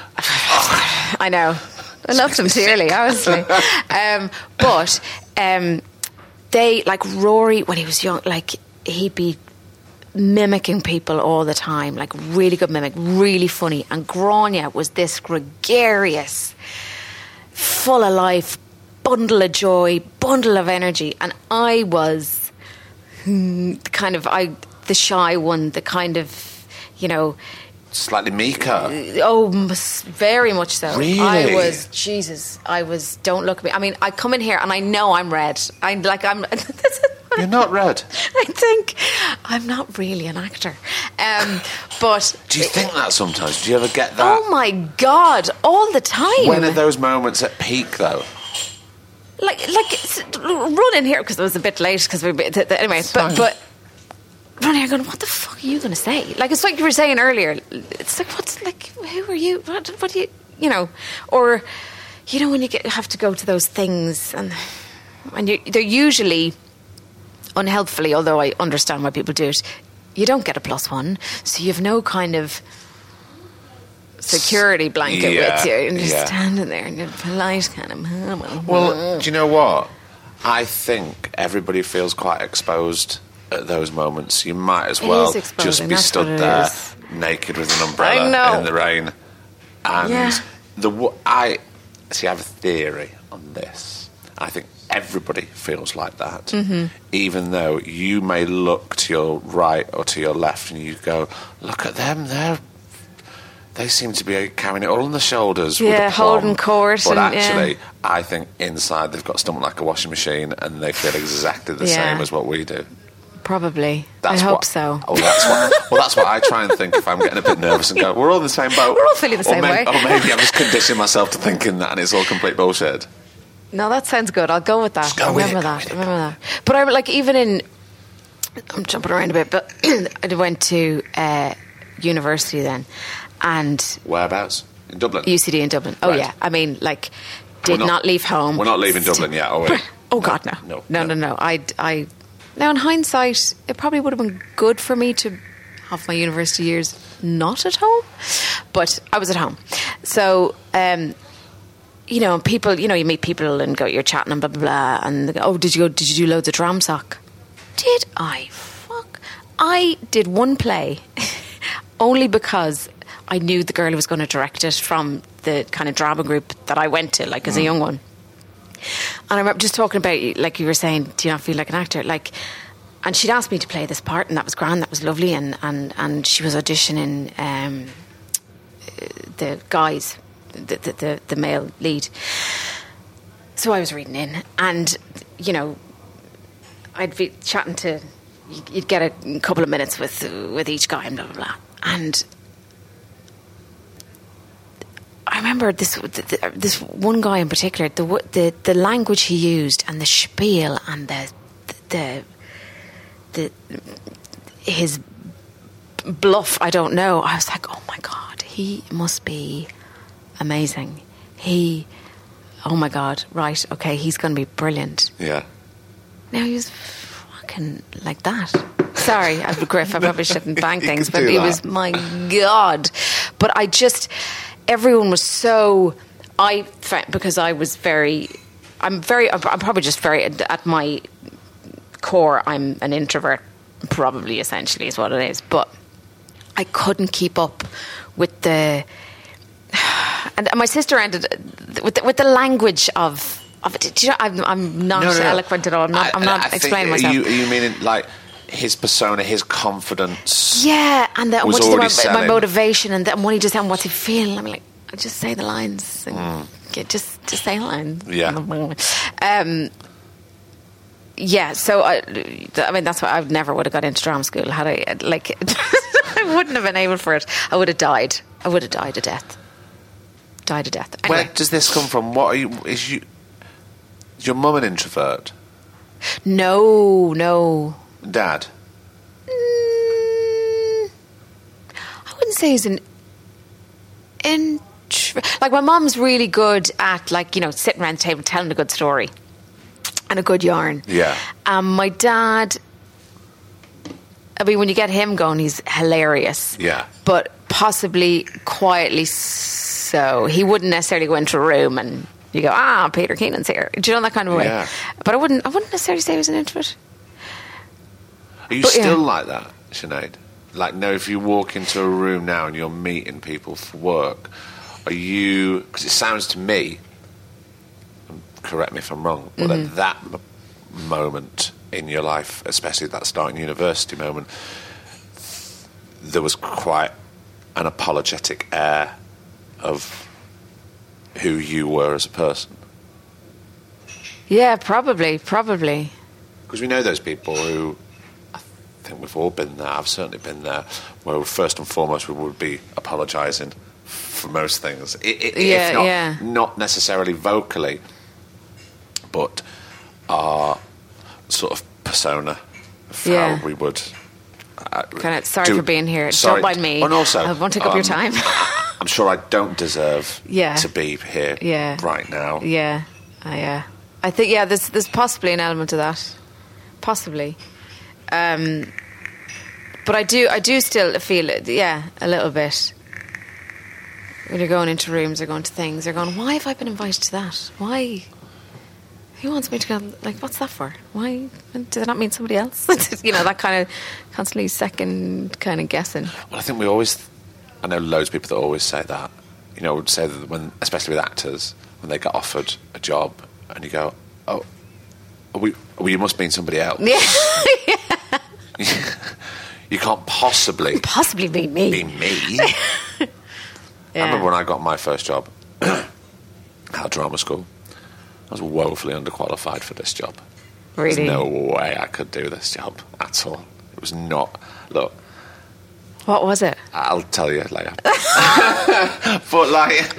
Speaker 8: I know. I loved them dearly, honestly. Um, but um, they, like Rory, when he was young, like, he'd be mimicking people all the time, like, really good mimic, really funny. And Grania was this gregarious, full of life, bundle of joy, bundle of energy. And I was hmm, kind of, I the shy one, the kind of, you know...
Speaker 3: Slightly meeker.
Speaker 8: Oh, very much so.
Speaker 3: Really?
Speaker 8: I was, Jesus, I was, don't look at me. I mean, I come in here and I know I'm red. I like, I'm...
Speaker 3: You're not red.
Speaker 8: I think I'm not really an actor. Um, but...
Speaker 3: Do you think that sometimes? Do you ever get that?
Speaker 8: Oh, my God, all the time.
Speaker 3: When are those moments at peak, though?
Speaker 8: Like, like run in here, because it was a bit late, because we... Anyway, but... but running here going, what the fuck are you going to say? Like, it's like you were saying earlier. It's like, what's, like, who are you? What, what do you, you know? Or, you know, when you get, have to go to those things, and and you, they're usually unhelpfully, although I understand why people do it, you don't get a plus one, so you have no kind of security blanket
Speaker 3: yeah,
Speaker 8: with you, and you're
Speaker 3: yeah.
Speaker 8: standing there, and you're polite kind of...
Speaker 3: Well, do you know what? I think everybody feels quite exposed at those moments. You might as well just be stood there is. naked with an umbrella in the rain. And
Speaker 8: yeah.
Speaker 3: the I see. I have a theory on this. I think everybody feels like that, mm-hmm. even though you may look to your right or to your left, and you go, "Look at them! They're they seem to be carrying it all on the shoulders,
Speaker 8: yeah,
Speaker 3: with a plum."
Speaker 8: holding court."
Speaker 3: But
Speaker 8: and,
Speaker 3: actually,
Speaker 8: yeah.
Speaker 3: I think inside they've got a stomach like a washing machine, and they feel exactly the
Speaker 8: yeah.
Speaker 3: same as what we do.
Speaker 8: Probably.
Speaker 3: That's
Speaker 8: I hope
Speaker 3: what,
Speaker 8: so.
Speaker 3: Oh, that's what, well, that's what I try and think if I'm getting a bit nervous and go, we're all in the same boat.
Speaker 8: We're all feeling the
Speaker 3: or
Speaker 8: same
Speaker 3: maybe,
Speaker 8: way.
Speaker 3: Or maybe I'm just conditioning myself to thinking that, and it's all complete bullshit.
Speaker 8: No, that sounds good. I'll go with that.
Speaker 3: Just go
Speaker 8: Remember
Speaker 3: with it,
Speaker 8: that.
Speaker 3: go
Speaker 8: Remember that. But I like even in. I'm jumping around a bit, but I went to uh, university then, and
Speaker 3: whereabouts in Dublin?
Speaker 8: U C D in Dublin. Oh
Speaker 3: right.
Speaker 8: yeah, I mean, like, did
Speaker 3: not,
Speaker 8: not leave home.
Speaker 3: We're not leaving Dublin yet, are we?
Speaker 8: Oh God, no,
Speaker 3: no,
Speaker 8: no, no, no. no. I, I. Now, in hindsight, it probably would have been good for me to have my university years not at home, but I was at home. So, um, you know, people, you know, you meet people and go, you're chatting and blah, blah, blah, and they go, oh, did you go, did you do loads of Dramsoc? Did I? Fuck. I did one play only because I knew the girl who was going to direct it from the kind of drama group that I went to, like, as mm. a young one. And I remember just talking about, like you were saying, do you not feel like an actor? Like, and she'd asked me to play this part, and that was grand, that was lovely, and, and, and she was auditioning um, the guys, the, the, the, the male lead. So I was reading in, and, you know, I'd be chatting to, you'd get a couple of minutes with with each guy and blah, blah, blah. And I remember this this one guy in particular, the the the language he used and the spiel and the the the his bluff. I don't know. I was like, oh my God, he must be amazing. He, oh my God, right? Okay, he's going to be brilliant.
Speaker 3: Yeah.
Speaker 8: Now he was fucking like that. Sorry, I'm Griff. I probably shouldn't bang things, but
Speaker 3: do
Speaker 8: it
Speaker 3: that.
Speaker 8: was, my God. But I just, everyone was so, I found, because I was very, I'm very, I'm probably just very, at my core, I'm an introvert, probably essentially is what it is. But I couldn't keep up with the, and my sister ended with the, with the language of, of it. Do you know, I'm, I'm not
Speaker 3: No, no, no.
Speaker 8: eloquent at all. I'm not,
Speaker 3: I,
Speaker 8: I'm not
Speaker 3: I think-
Speaker 8: explaining
Speaker 3: are
Speaker 8: myself.
Speaker 3: You, are you meaning like his persona, his confidence?
Speaker 8: Yeah, and the,
Speaker 3: was
Speaker 8: what's the,
Speaker 3: already
Speaker 8: my, my
Speaker 3: selling.
Speaker 8: motivation, and then when he just said, "What's he feeling?" I'm like, just say the lines, and
Speaker 3: Mm.
Speaker 8: get, just just say the lines.
Speaker 3: Yeah.
Speaker 8: Um. Yeah. So I, I mean, that's why I never would have got into drama school had I like. I wouldn't have been able for it. I would have died. I would have died a death. Died a death. Anyway.
Speaker 3: Where does this come from? What are you? Is you? Is your mum an introvert?
Speaker 8: No, no.
Speaker 3: Dad?
Speaker 8: Mm, I wouldn't say he's an intro. Like my mom's really good at like you know sitting around the table telling a good story and a good yarn.
Speaker 3: Yeah.
Speaker 8: Um, my dad. I mean, when you get him going, he's hilarious.
Speaker 3: Yeah.
Speaker 8: But possibly quietly so. He wouldn't necessarily go into a room and you go, ah, Peter Keenan's here. Do you know that kind of way?
Speaker 3: Yeah.
Speaker 8: But I wouldn't. I wouldn't necessarily say he was an introvert.
Speaker 3: Are you
Speaker 8: But,
Speaker 3: still
Speaker 8: yeah.
Speaker 3: like that, Sinead? Like, no, if you walk into a room now and you're meeting people for work, are you... Because it sounds to me, and correct me if I'm wrong, but
Speaker 8: Mm-hmm.
Speaker 3: at that m- moment in your life, especially that starting university moment, there was quite an apologetic air of who you were as a person.
Speaker 8: Yeah, probably, probably.
Speaker 3: Because we know those people who, I think we've all been there, I've certainly been there, where first and foremost we would be apologising for most things. I- I-
Speaker 8: Yeah,
Speaker 3: if not,
Speaker 8: yeah.
Speaker 3: not necessarily vocally, but our sort of persona of
Speaker 8: Yeah.
Speaker 3: how we would... Uh,
Speaker 8: Kind of sorry
Speaker 3: do-
Speaker 8: for being here.
Speaker 3: sorry.
Speaker 8: Don't mind me.
Speaker 3: And also,
Speaker 8: I won't take up your
Speaker 3: um,
Speaker 8: time.
Speaker 3: I'm sure I don't deserve
Speaker 8: Yeah.
Speaker 3: to be here
Speaker 8: Yeah.
Speaker 3: right now.
Speaker 8: Yeah, uh, yeah. I think yeah. There's there's possibly an element of that, possibly. Um, but I do I do still feel it. Yeah, a little bit. When you're going into rooms or going to things, you're going, why have I been invited to that? Why? Who wants me to go? Like, what's that for? Why? Does that not mean somebody else? You know, that kind of constantly second kind of guessing.
Speaker 3: Well, I think we always... I know loads of people that always say that. You know, would say that when, especially with actors, when they get offered a job and you go, oh, are we, well, you must mean somebody else.
Speaker 8: Yeah.
Speaker 3: You can't possibly
Speaker 8: Possibly be me.
Speaker 3: be me.
Speaker 8: Yeah.
Speaker 3: I remember when I got my first job at drama school, I was woefully underqualified for this job.
Speaker 8: Really?
Speaker 3: There's no way I could do this job at all. It was not... Look,
Speaker 8: What was it?
Speaker 3: I'll tell you later. But like,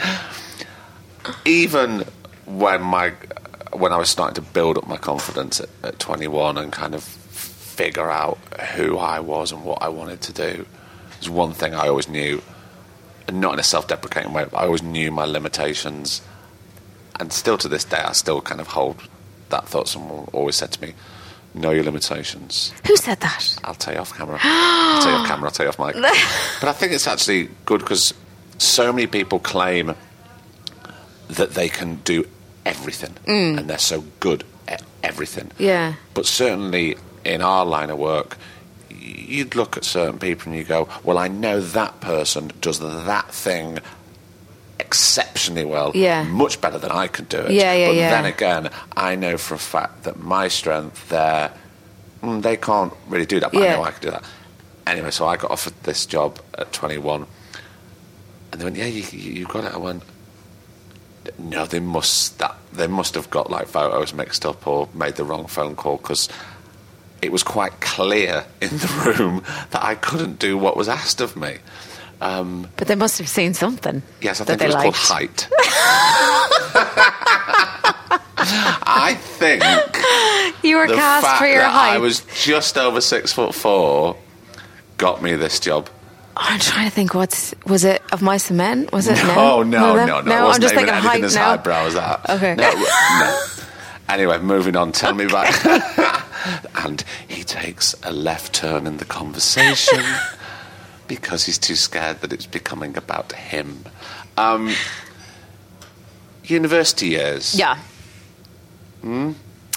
Speaker 3: even when my when I was starting to build up my confidence at, at twenty-one and kind of figure out who I was and what I wanted to do, there's one thing I always knew, and not in a self-deprecating way, but I always knew my limitations, and still to this day I still kind of hold that thought. Someone always said to me, know your limitations.
Speaker 8: Who said that?
Speaker 3: I'll tell you off camera. I'll tell you off camera, I'll tell you off mic. But I think it's actually good because so many people claim that they can do everything and they're so good at everything.
Speaker 8: Yeah.
Speaker 3: But certainly in our line of work, y- you'd look at certain people and you go, well, I know that person does that thing exceptionally well,
Speaker 8: Yeah.
Speaker 3: much better than I could do it.
Speaker 8: Yeah, yeah,
Speaker 3: but
Speaker 8: yeah.
Speaker 3: then again, I know for a fact that my strength there, mm, they can't really do that, but
Speaker 8: Yeah.
Speaker 3: I know I could do that. Anyway, so I got offered this job at twenty-one, and they went, "Yeah, you, you you got it." I went, "No, they must that they must have got like photos mixed up or made the wrong phone call because it was quite clear in the room that I couldn't do what was asked of me." Um,
Speaker 8: But they must have seen something.
Speaker 3: yes, I
Speaker 8: that
Speaker 3: think it was
Speaker 8: they
Speaker 3: called
Speaker 8: liked.
Speaker 3: height. I think
Speaker 8: You were
Speaker 3: the
Speaker 8: cast
Speaker 3: fact
Speaker 8: for your
Speaker 3: that
Speaker 8: height.
Speaker 3: I was just over six foot four got me this job.
Speaker 8: I'm trying to think. What's was it of Mice and Men? Was it?
Speaker 3: No, no, no,
Speaker 8: that-
Speaker 3: no. it
Speaker 8: No, I'm
Speaker 3: wasn't
Speaker 8: just
Speaker 3: even
Speaker 8: thinking
Speaker 3: anything
Speaker 8: height
Speaker 3: as
Speaker 8: now.
Speaker 3: highbrow as that.
Speaker 8: Okay.
Speaker 3: No, no. Anyway, moving on. Tell me about. And he takes a left turn in the conversation because he's too scared that it's becoming about him. Um, university years.
Speaker 8: Yeah.
Speaker 3: Hmm?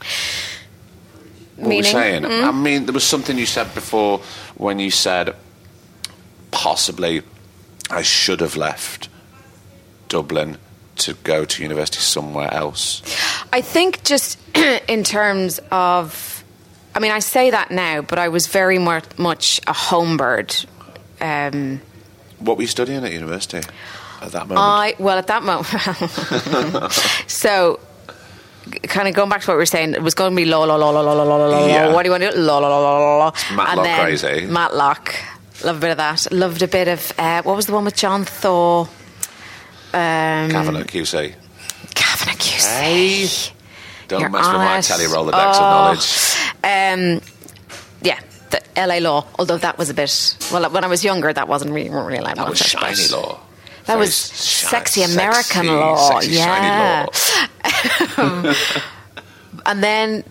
Speaker 3: What
Speaker 8: Meaning?
Speaker 3: were we saying?
Speaker 8: Mm.
Speaker 3: I mean, there was something you said before when you said possibly I should have left Dublin to go to university somewhere else.
Speaker 8: I think just in terms of, I mean, I say that now, but I was very much, much a home bird. Um,
Speaker 3: What were you studying at university at that moment?
Speaker 8: I well, at that moment. So, kind of going back to what we were saying, it was going to be law, law, law, law, law, law, law, law.
Speaker 3: Yeah.
Speaker 8: What do you want to do? Law, law, law, law, law, law.
Speaker 3: Matlock
Speaker 8: And then
Speaker 3: crazy.
Speaker 8: Matlock. Love a bit of that. Loved a bit of uh, what was the one with John Thaw? Um,
Speaker 3: Kavanagh Q C.
Speaker 8: Kavanagh Q C.
Speaker 3: Hey, don't
Speaker 8: You're
Speaker 3: mess with my
Speaker 8: honest.
Speaker 3: telly Rolodex
Speaker 8: Oh.
Speaker 3: of knowledge.
Speaker 8: Um, yeah, the L A law. Although that was a bit. Well, when I was younger, that wasn't really, weren't really allowed
Speaker 3: That was
Speaker 8: much, but-
Speaker 3: shiny law.
Speaker 8: That
Speaker 3: Very
Speaker 8: was
Speaker 3: shi-
Speaker 8: sexy American
Speaker 3: sexy,
Speaker 8: law.
Speaker 3: sexy,
Speaker 8: Yeah.
Speaker 3: shiny law.
Speaker 8: And then,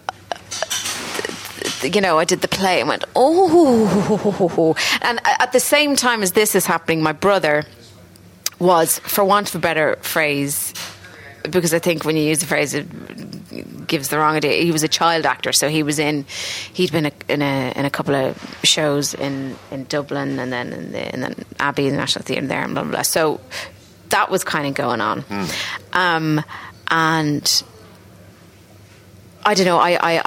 Speaker 8: you know, I did the play and went, oh. And at the same time as this is happening, my brother was, for want of a better phrase, because I think when you use the phrase, it gives the wrong idea. He was a child actor, so he was in. He'd been a, in a in a couple of shows in, in Dublin, and then in the, and then Abbey, the National Theatre there, and blah blah blah. So that was kind of going on,
Speaker 3: Mm.
Speaker 8: um, and I don't know. I I,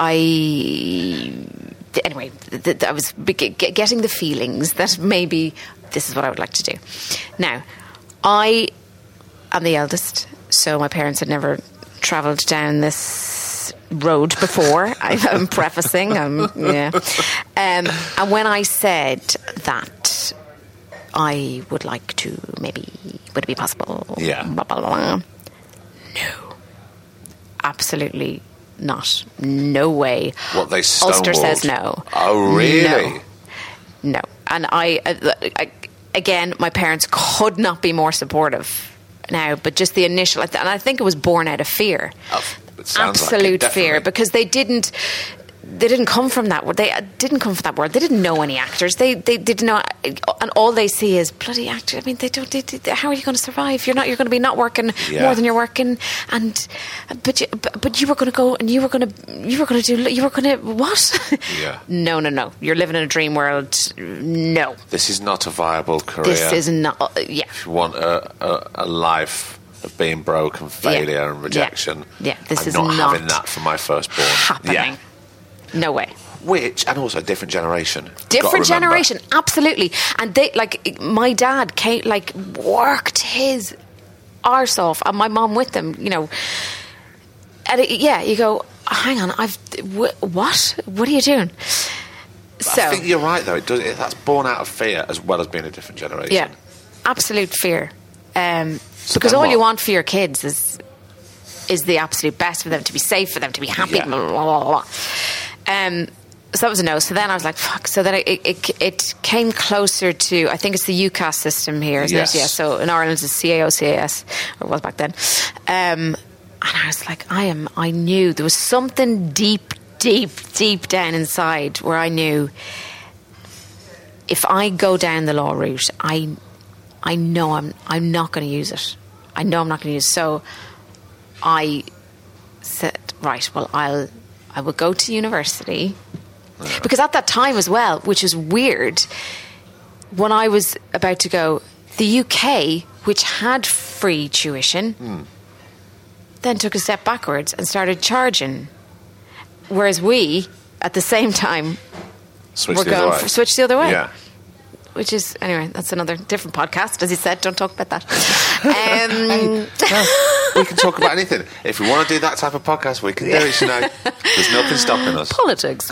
Speaker 8: I anyway. Th- th- I was be- get, getting the feelings that maybe this is what I would like to do. Now, I am the eldest. So my parents had never travelled down this road before. I'm prefacing. I'm, yeah. Um, and when I said that I would like to maybe, would it be possible?
Speaker 3: Yeah.
Speaker 8: Blah, blah, blah. No. Absolutely not. No way.
Speaker 3: What, they
Speaker 8: Ulster
Speaker 3: stonewalled?
Speaker 8: says no.
Speaker 3: Oh, really?
Speaker 8: No. No. And I, I, again, my parents could not be more supportive now, but just the initial, and I think it was born out of fear.
Speaker 3: Oh, it sounds like it,
Speaker 8: Absolute
Speaker 3: definitely.
Speaker 8: fear, because they didn't they didn't come from that world. They didn't come from that world. They didn't know any actors. They they didn't know, and all they see is bloody actor. I mean, they don't. They, they, how are you going to survive? You're not. You're going to be not working
Speaker 3: Yeah.
Speaker 8: more than you're working, and but you, but, but you were going to go and you were going to you were going to do you were going to what?
Speaker 3: Yeah.
Speaker 8: No, no, no. You're living in a dream world. No,
Speaker 3: This is not a viable career.
Speaker 8: this is not. Uh, yeah.
Speaker 3: If you want a, a, a life of being broke and failure
Speaker 8: Yeah.
Speaker 3: and rejection,
Speaker 8: Yeah. Yeah, this
Speaker 3: I'm
Speaker 8: is
Speaker 3: not,
Speaker 8: not
Speaker 3: having that for my firstborn.
Speaker 8: happening.
Speaker 3: Yeah.
Speaker 8: No way.
Speaker 3: Which, and also a different generation. You've got to
Speaker 8: Different
Speaker 3: remember.
Speaker 8: generation, absolutely. And they, like, my dad came, like, worked his arse off, and my mum with them, you know. And it, yeah, you go, hang on, I've, wh- what? What are you doing? So,
Speaker 3: I think you're right, though. It does. It, that's born out of fear as well as being a different generation.
Speaker 8: yeah, absolute fear. Um, because
Speaker 3: then
Speaker 8: all
Speaker 3: what?
Speaker 8: you want for your kids is is the absolute best for them, to be safe, for them to be happy,
Speaker 3: Yeah.
Speaker 8: blah, blah, blah, blah. Um, so that was a no. So then I was like, fuck. So then it, it, it came closer to, I think it's the U C A S system here, isn't
Speaker 3: Yes.
Speaker 8: it? Yeah, so in Ireland it's C A O C A S, or it was back then. Um, and I was like, I am, I knew there was something deep, deep, deep down inside where I knew if I go down the law route, I, I know I'm, I'm not going to use it. I know I'm not going to use it. So I said, right, well, I'll, I will go to university. Because at that time as well, which is weird, when I was about to go, the U K, which had free tuition,
Speaker 3: Mm.
Speaker 8: then took a step backwards and started charging. Whereas we, at the same time,
Speaker 3: Switch
Speaker 8: we're
Speaker 3: the other
Speaker 8: going
Speaker 3: way.
Speaker 8: for, switch the other way.
Speaker 3: Yeah.
Speaker 8: Which is, anyway, that's another different podcast. As you said, don't talk about that. Um,
Speaker 3: We can talk about anything. If we want to do that type of podcast, we can do it, you know. There's nothing stopping us.
Speaker 8: Politics,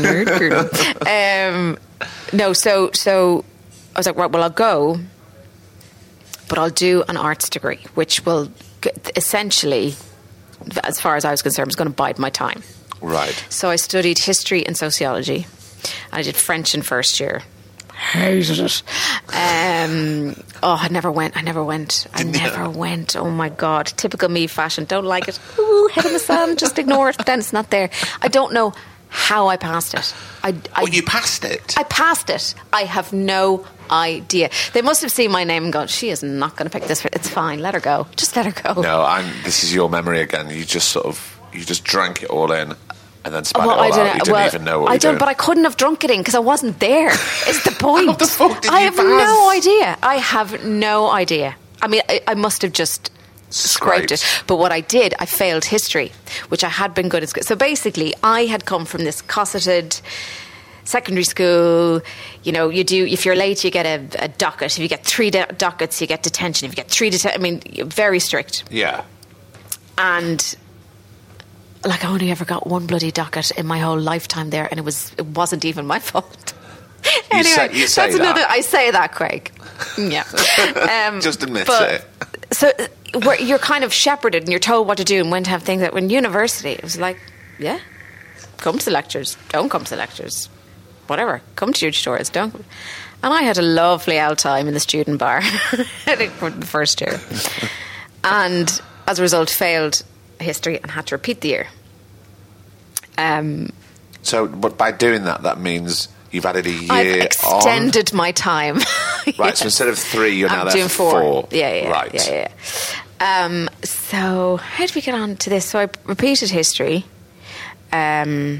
Speaker 8: um, no, so so I was like, right, well, I'll go, but I'll do an arts degree, which will g- essentially, as far as I was concerned, was going to bide my time.
Speaker 3: Right.
Speaker 8: So I studied history and sociology, and I did French in first year. Hated it. Um, oh, I never went. I never went. I never went. Oh my God. Typical me fashion. Don't like it. Ooh, head in the sand. Just ignore it. Then it's not there. I don't know how I passed it. I, I,
Speaker 3: Oh, you passed it?
Speaker 8: I passed it. I have no idea. They must have seen my name and gone, she is not going to pick this. It's fine. Let her go. Just let her go.
Speaker 3: No, I'm, this is your memory again. You just sort of, you just drank it all in and then spat
Speaker 8: Well,
Speaker 3: it all
Speaker 8: I don't
Speaker 3: out.
Speaker 8: know.
Speaker 3: You didn't
Speaker 8: well,
Speaker 3: even know what
Speaker 8: I
Speaker 3: you
Speaker 8: don't,
Speaker 3: doing.
Speaker 8: but I couldn't have drunk it in because I wasn't there. It's the point.
Speaker 3: How the fuck did
Speaker 8: I
Speaker 3: you
Speaker 8: have
Speaker 3: pass?
Speaker 8: no idea. I have no idea. I mean, I, I must have just scraped it. But what I did, I failed history, which I had been good at school. So basically, I had come from this cosseted secondary school. You know, you do, if you're late, you get a, a docket. If you get three do- dockets, you get detention. If you get three detention, I mean, very strict.
Speaker 3: Yeah.
Speaker 8: And like, I only ever got one bloody docket in my whole lifetime there, and it was it wasn't even my fault.
Speaker 3: You
Speaker 8: anyway,
Speaker 3: say- you say
Speaker 8: that's
Speaker 3: that.
Speaker 8: another. I say that, Craig. Yeah, um,
Speaker 3: Just admit
Speaker 8: but-
Speaker 3: it.
Speaker 8: So uh, where you're kind of shepherded, and you're told what to do and when to have things. That when university, it was like, yeah, come to the lectures, don't come to the lectures, whatever. Come to your tutors, don't. And I had a lovely old time in the student bar for the first year, and as a result, failed history and had to repeat the year. Um,
Speaker 3: So, but by doing that, that means you've added a year
Speaker 8: I've extended
Speaker 3: on.
Speaker 8: my time.
Speaker 3: Right,
Speaker 8: Yes.
Speaker 3: so instead of three, you're now
Speaker 8: I'm
Speaker 3: there
Speaker 8: doing
Speaker 3: for
Speaker 8: four.
Speaker 3: four.
Speaker 8: Yeah, yeah,
Speaker 3: Right.
Speaker 8: yeah, yeah. yeah. Um, so how did we get on to this? So I repeated history, um,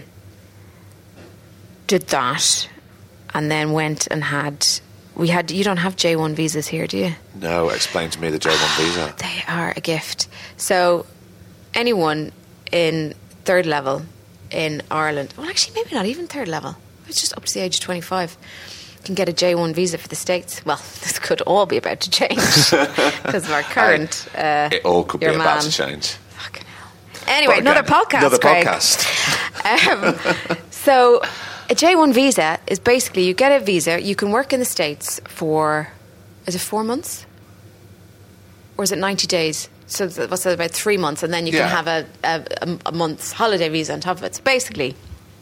Speaker 8: did that, and then went and had. We had. You don't have J one visas here, do you?
Speaker 3: No, explain to me the J one visa.
Speaker 8: They are a gift. So anyone in third level in Ireland, well, actually, maybe not even third level. It's just up to the age of twenty-five. Can get a J one visa for the States. Well, this could all be about to change because of our current. Uh,
Speaker 3: It all could be
Speaker 8: your
Speaker 3: about
Speaker 8: man.
Speaker 3: to change.
Speaker 8: Fucking hell. Anyway,
Speaker 3: But
Speaker 8: another
Speaker 3: again,
Speaker 8: podcast.
Speaker 3: Another
Speaker 8: Craig.
Speaker 3: podcast.
Speaker 8: Um, so, a J one visa is basically you get a visa. You can work in the States for, is it four months, or is it ninety days? So th- what's that, about three months, and then you
Speaker 3: Yeah.
Speaker 8: can have a, a a month's holiday visa on top of it. So basically,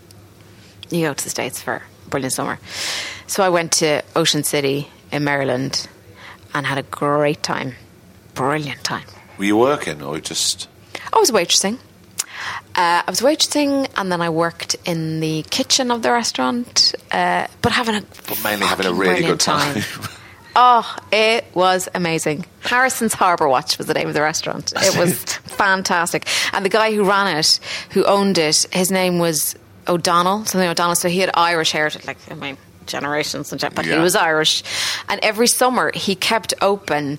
Speaker 8: you go to the States for a brilliant summer. So I went to Ocean City in Maryland and had a great time, brilliant time.
Speaker 3: Were you working or just...
Speaker 8: I was waitressing. Uh, I was waitressing, and then I worked in the kitchen of the restaurant, uh, but having a
Speaker 3: But mainly having a
Speaker 8: fucking
Speaker 3: really
Speaker 8: brilliant
Speaker 3: good time.
Speaker 8: Oh, it was amazing. Harrison's Harbour Watch was the name of the restaurant. It was fantastic. And the guy who ran it, who owned it, his name was O'Donnell, something O'Donnell. So he had Irish heritage, like, I mean, generations, and gen- but
Speaker 3: Yeah.
Speaker 8: he was Irish. And every summer he kept open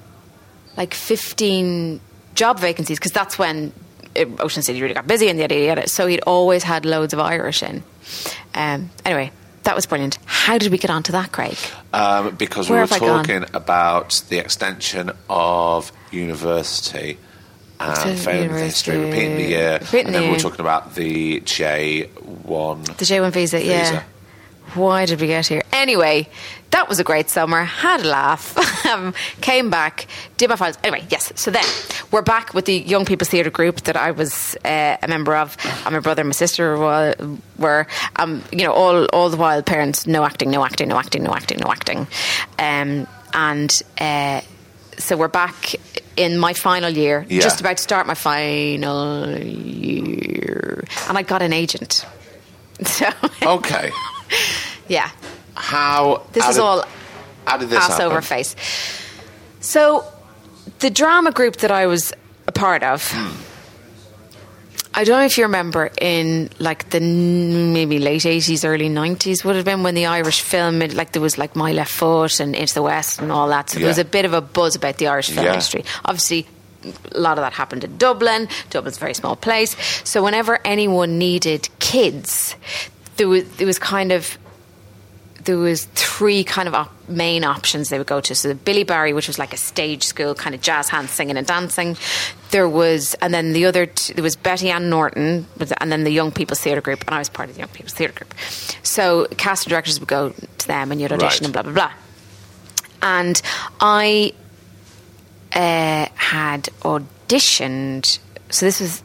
Speaker 8: like fifteen job vacancies, because that's when it, Ocean City really got busy and yada, yada, yada. So he'd always had loads of Irish in. Um, anyway, that was brilliant. How did we get onto that, Craig?
Speaker 3: Um, because
Speaker 8: Where
Speaker 3: we were
Speaker 8: have I gone?
Speaker 3: talking about the extension of university and
Speaker 8: So
Speaker 3: failing the history,
Speaker 8: university,
Speaker 3: repeating the year.
Speaker 8: repeating
Speaker 3: and
Speaker 8: the
Speaker 3: then we were
Speaker 8: year.
Speaker 3: talking about the J one
Speaker 8: The J one visa, yeah.
Speaker 3: visa.
Speaker 8: Why did we get here? Anyway, that was a great summer. Had a laugh. um, came back, did my finals. Anyway, yes. So then we're back with the Young People's Theatre Group that I was uh, a member of. And my brother and my sister were, were um, you know, all all the while parents, no acting, no acting, no acting, no acting, no acting. Um, and uh, so we're back in my final year,
Speaker 3: Yeah.
Speaker 8: just about to start my final year. And I got an agent. So
Speaker 3: Okay.
Speaker 8: yeah,
Speaker 3: How...
Speaker 8: this
Speaker 3: how
Speaker 8: is
Speaker 3: did-
Speaker 8: all
Speaker 3: How did this
Speaker 8: ass
Speaker 3: happen?
Speaker 8: over face. So, the drama group that I was a part of,
Speaker 3: Hmm.
Speaker 8: I don't know if you remember in like the n- maybe late eighties, early nineties would have been when the Irish film, it- like there was like My Left Foot and Into the West and all that. So there was
Speaker 3: Yeah.
Speaker 8: a bit of a buzz about the Irish film
Speaker 3: Yeah.
Speaker 8: industry. Obviously, a lot of that happened in Dublin. Dublin's a very small place. So whenever anyone needed kids, there was, there was kind of there was three kind of op- main options they would go to. So the Billy Barry, which was like a stage school, kind of jazz hands singing and dancing. There was, and then the other, t- there was Betty Ann Norton, and then the Young People's Theatre Group, and I was part of the Young People's Theatre Group. So casting directors would go to them and you'd audition
Speaker 3: Right.
Speaker 8: and blah, blah, blah. And I uh, had auditioned, so this was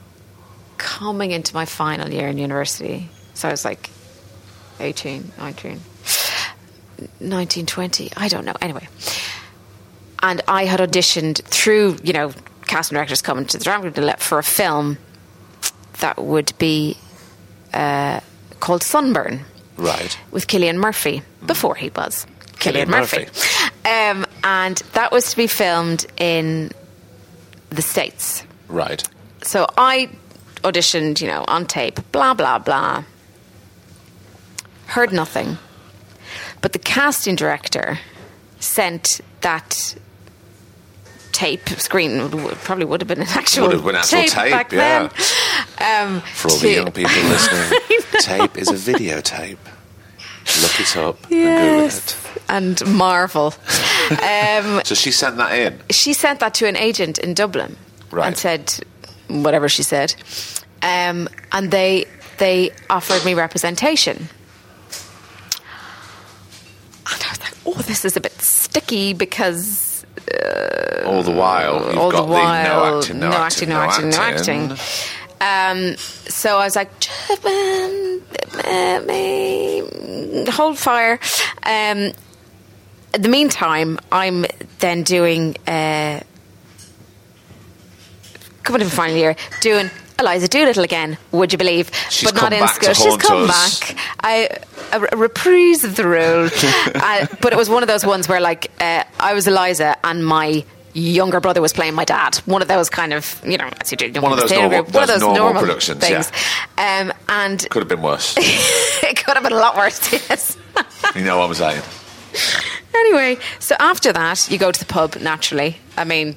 Speaker 8: coming into my final year in university. So I was like eighteen, nineteen, nineteen, twenty, I don't know. Anyway. And I had auditioned through, you know, casting directors coming to the drama group to let for a film that would be uh, called Sunburn.
Speaker 3: Right.
Speaker 8: With Cillian Murphy, before he was Cillian,
Speaker 3: Cillian
Speaker 8: Murphy.
Speaker 3: Murphy.
Speaker 8: Um, and that was to be filmed in the States.
Speaker 3: Right.
Speaker 8: So I auditioned, you know, on tape, blah, blah, blah. Heard nothing. But the casting director sent that tape screen, probably would have been an actual,
Speaker 3: would have been actual
Speaker 8: tape,
Speaker 3: tape
Speaker 8: back
Speaker 3: yeah.
Speaker 8: then. Um,
Speaker 3: For all
Speaker 8: to,
Speaker 3: the young people listening, tape is a videotape. Look it up
Speaker 8: yes,
Speaker 3: and Google it.
Speaker 8: And marvel. Um,
Speaker 3: so she sent that in?
Speaker 8: She sent that to an agent in Dublin.
Speaker 3: Right.
Speaker 8: And said whatever she said. Um, and they they offered me representation. And I was like, oh, this is a bit sticky because... Uh,
Speaker 3: all the while, you've
Speaker 8: all
Speaker 3: got
Speaker 8: the while,
Speaker 3: the no acting, no,
Speaker 8: no
Speaker 3: acting,
Speaker 8: acting, no acting, no acting. No acting. Um, so I was like, hold fire. Um, in the meantime, I'm then doing... Uh, coming to the final year, doing Eliza Doolittle again, would you believe?
Speaker 3: She's
Speaker 8: but not
Speaker 3: come
Speaker 8: in
Speaker 3: back
Speaker 8: school.
Speaker 3: to
Speaker 8: She's
Speaker 3: haunt
Speaker 8: come
Speaker 3: us.
Speaker 8: back. I a, a reprise of the role. uh, but it was one of those ones where, like, uh, I was Eliza and my younger brother was playing my dad. One of those kind of, you know, as you do,
Speaker 3: One of those
Speaker 8: theatre
Speaker 3: normal-
Speaker 8: group, one of
Speaker 3: those
Speaker 8: those
Speaker 3: normal
Speaker 8: normal
Speaker 3: productions,
Speaker 8: things. Um, and
Speaker 3: Could have been worse.
Speaker 8: it could have been a lot worse. Yes.
Speaker 3: You know what I'm saying?
Speaker 8: Anyway, so after that, you go to the pub naturally. I mean,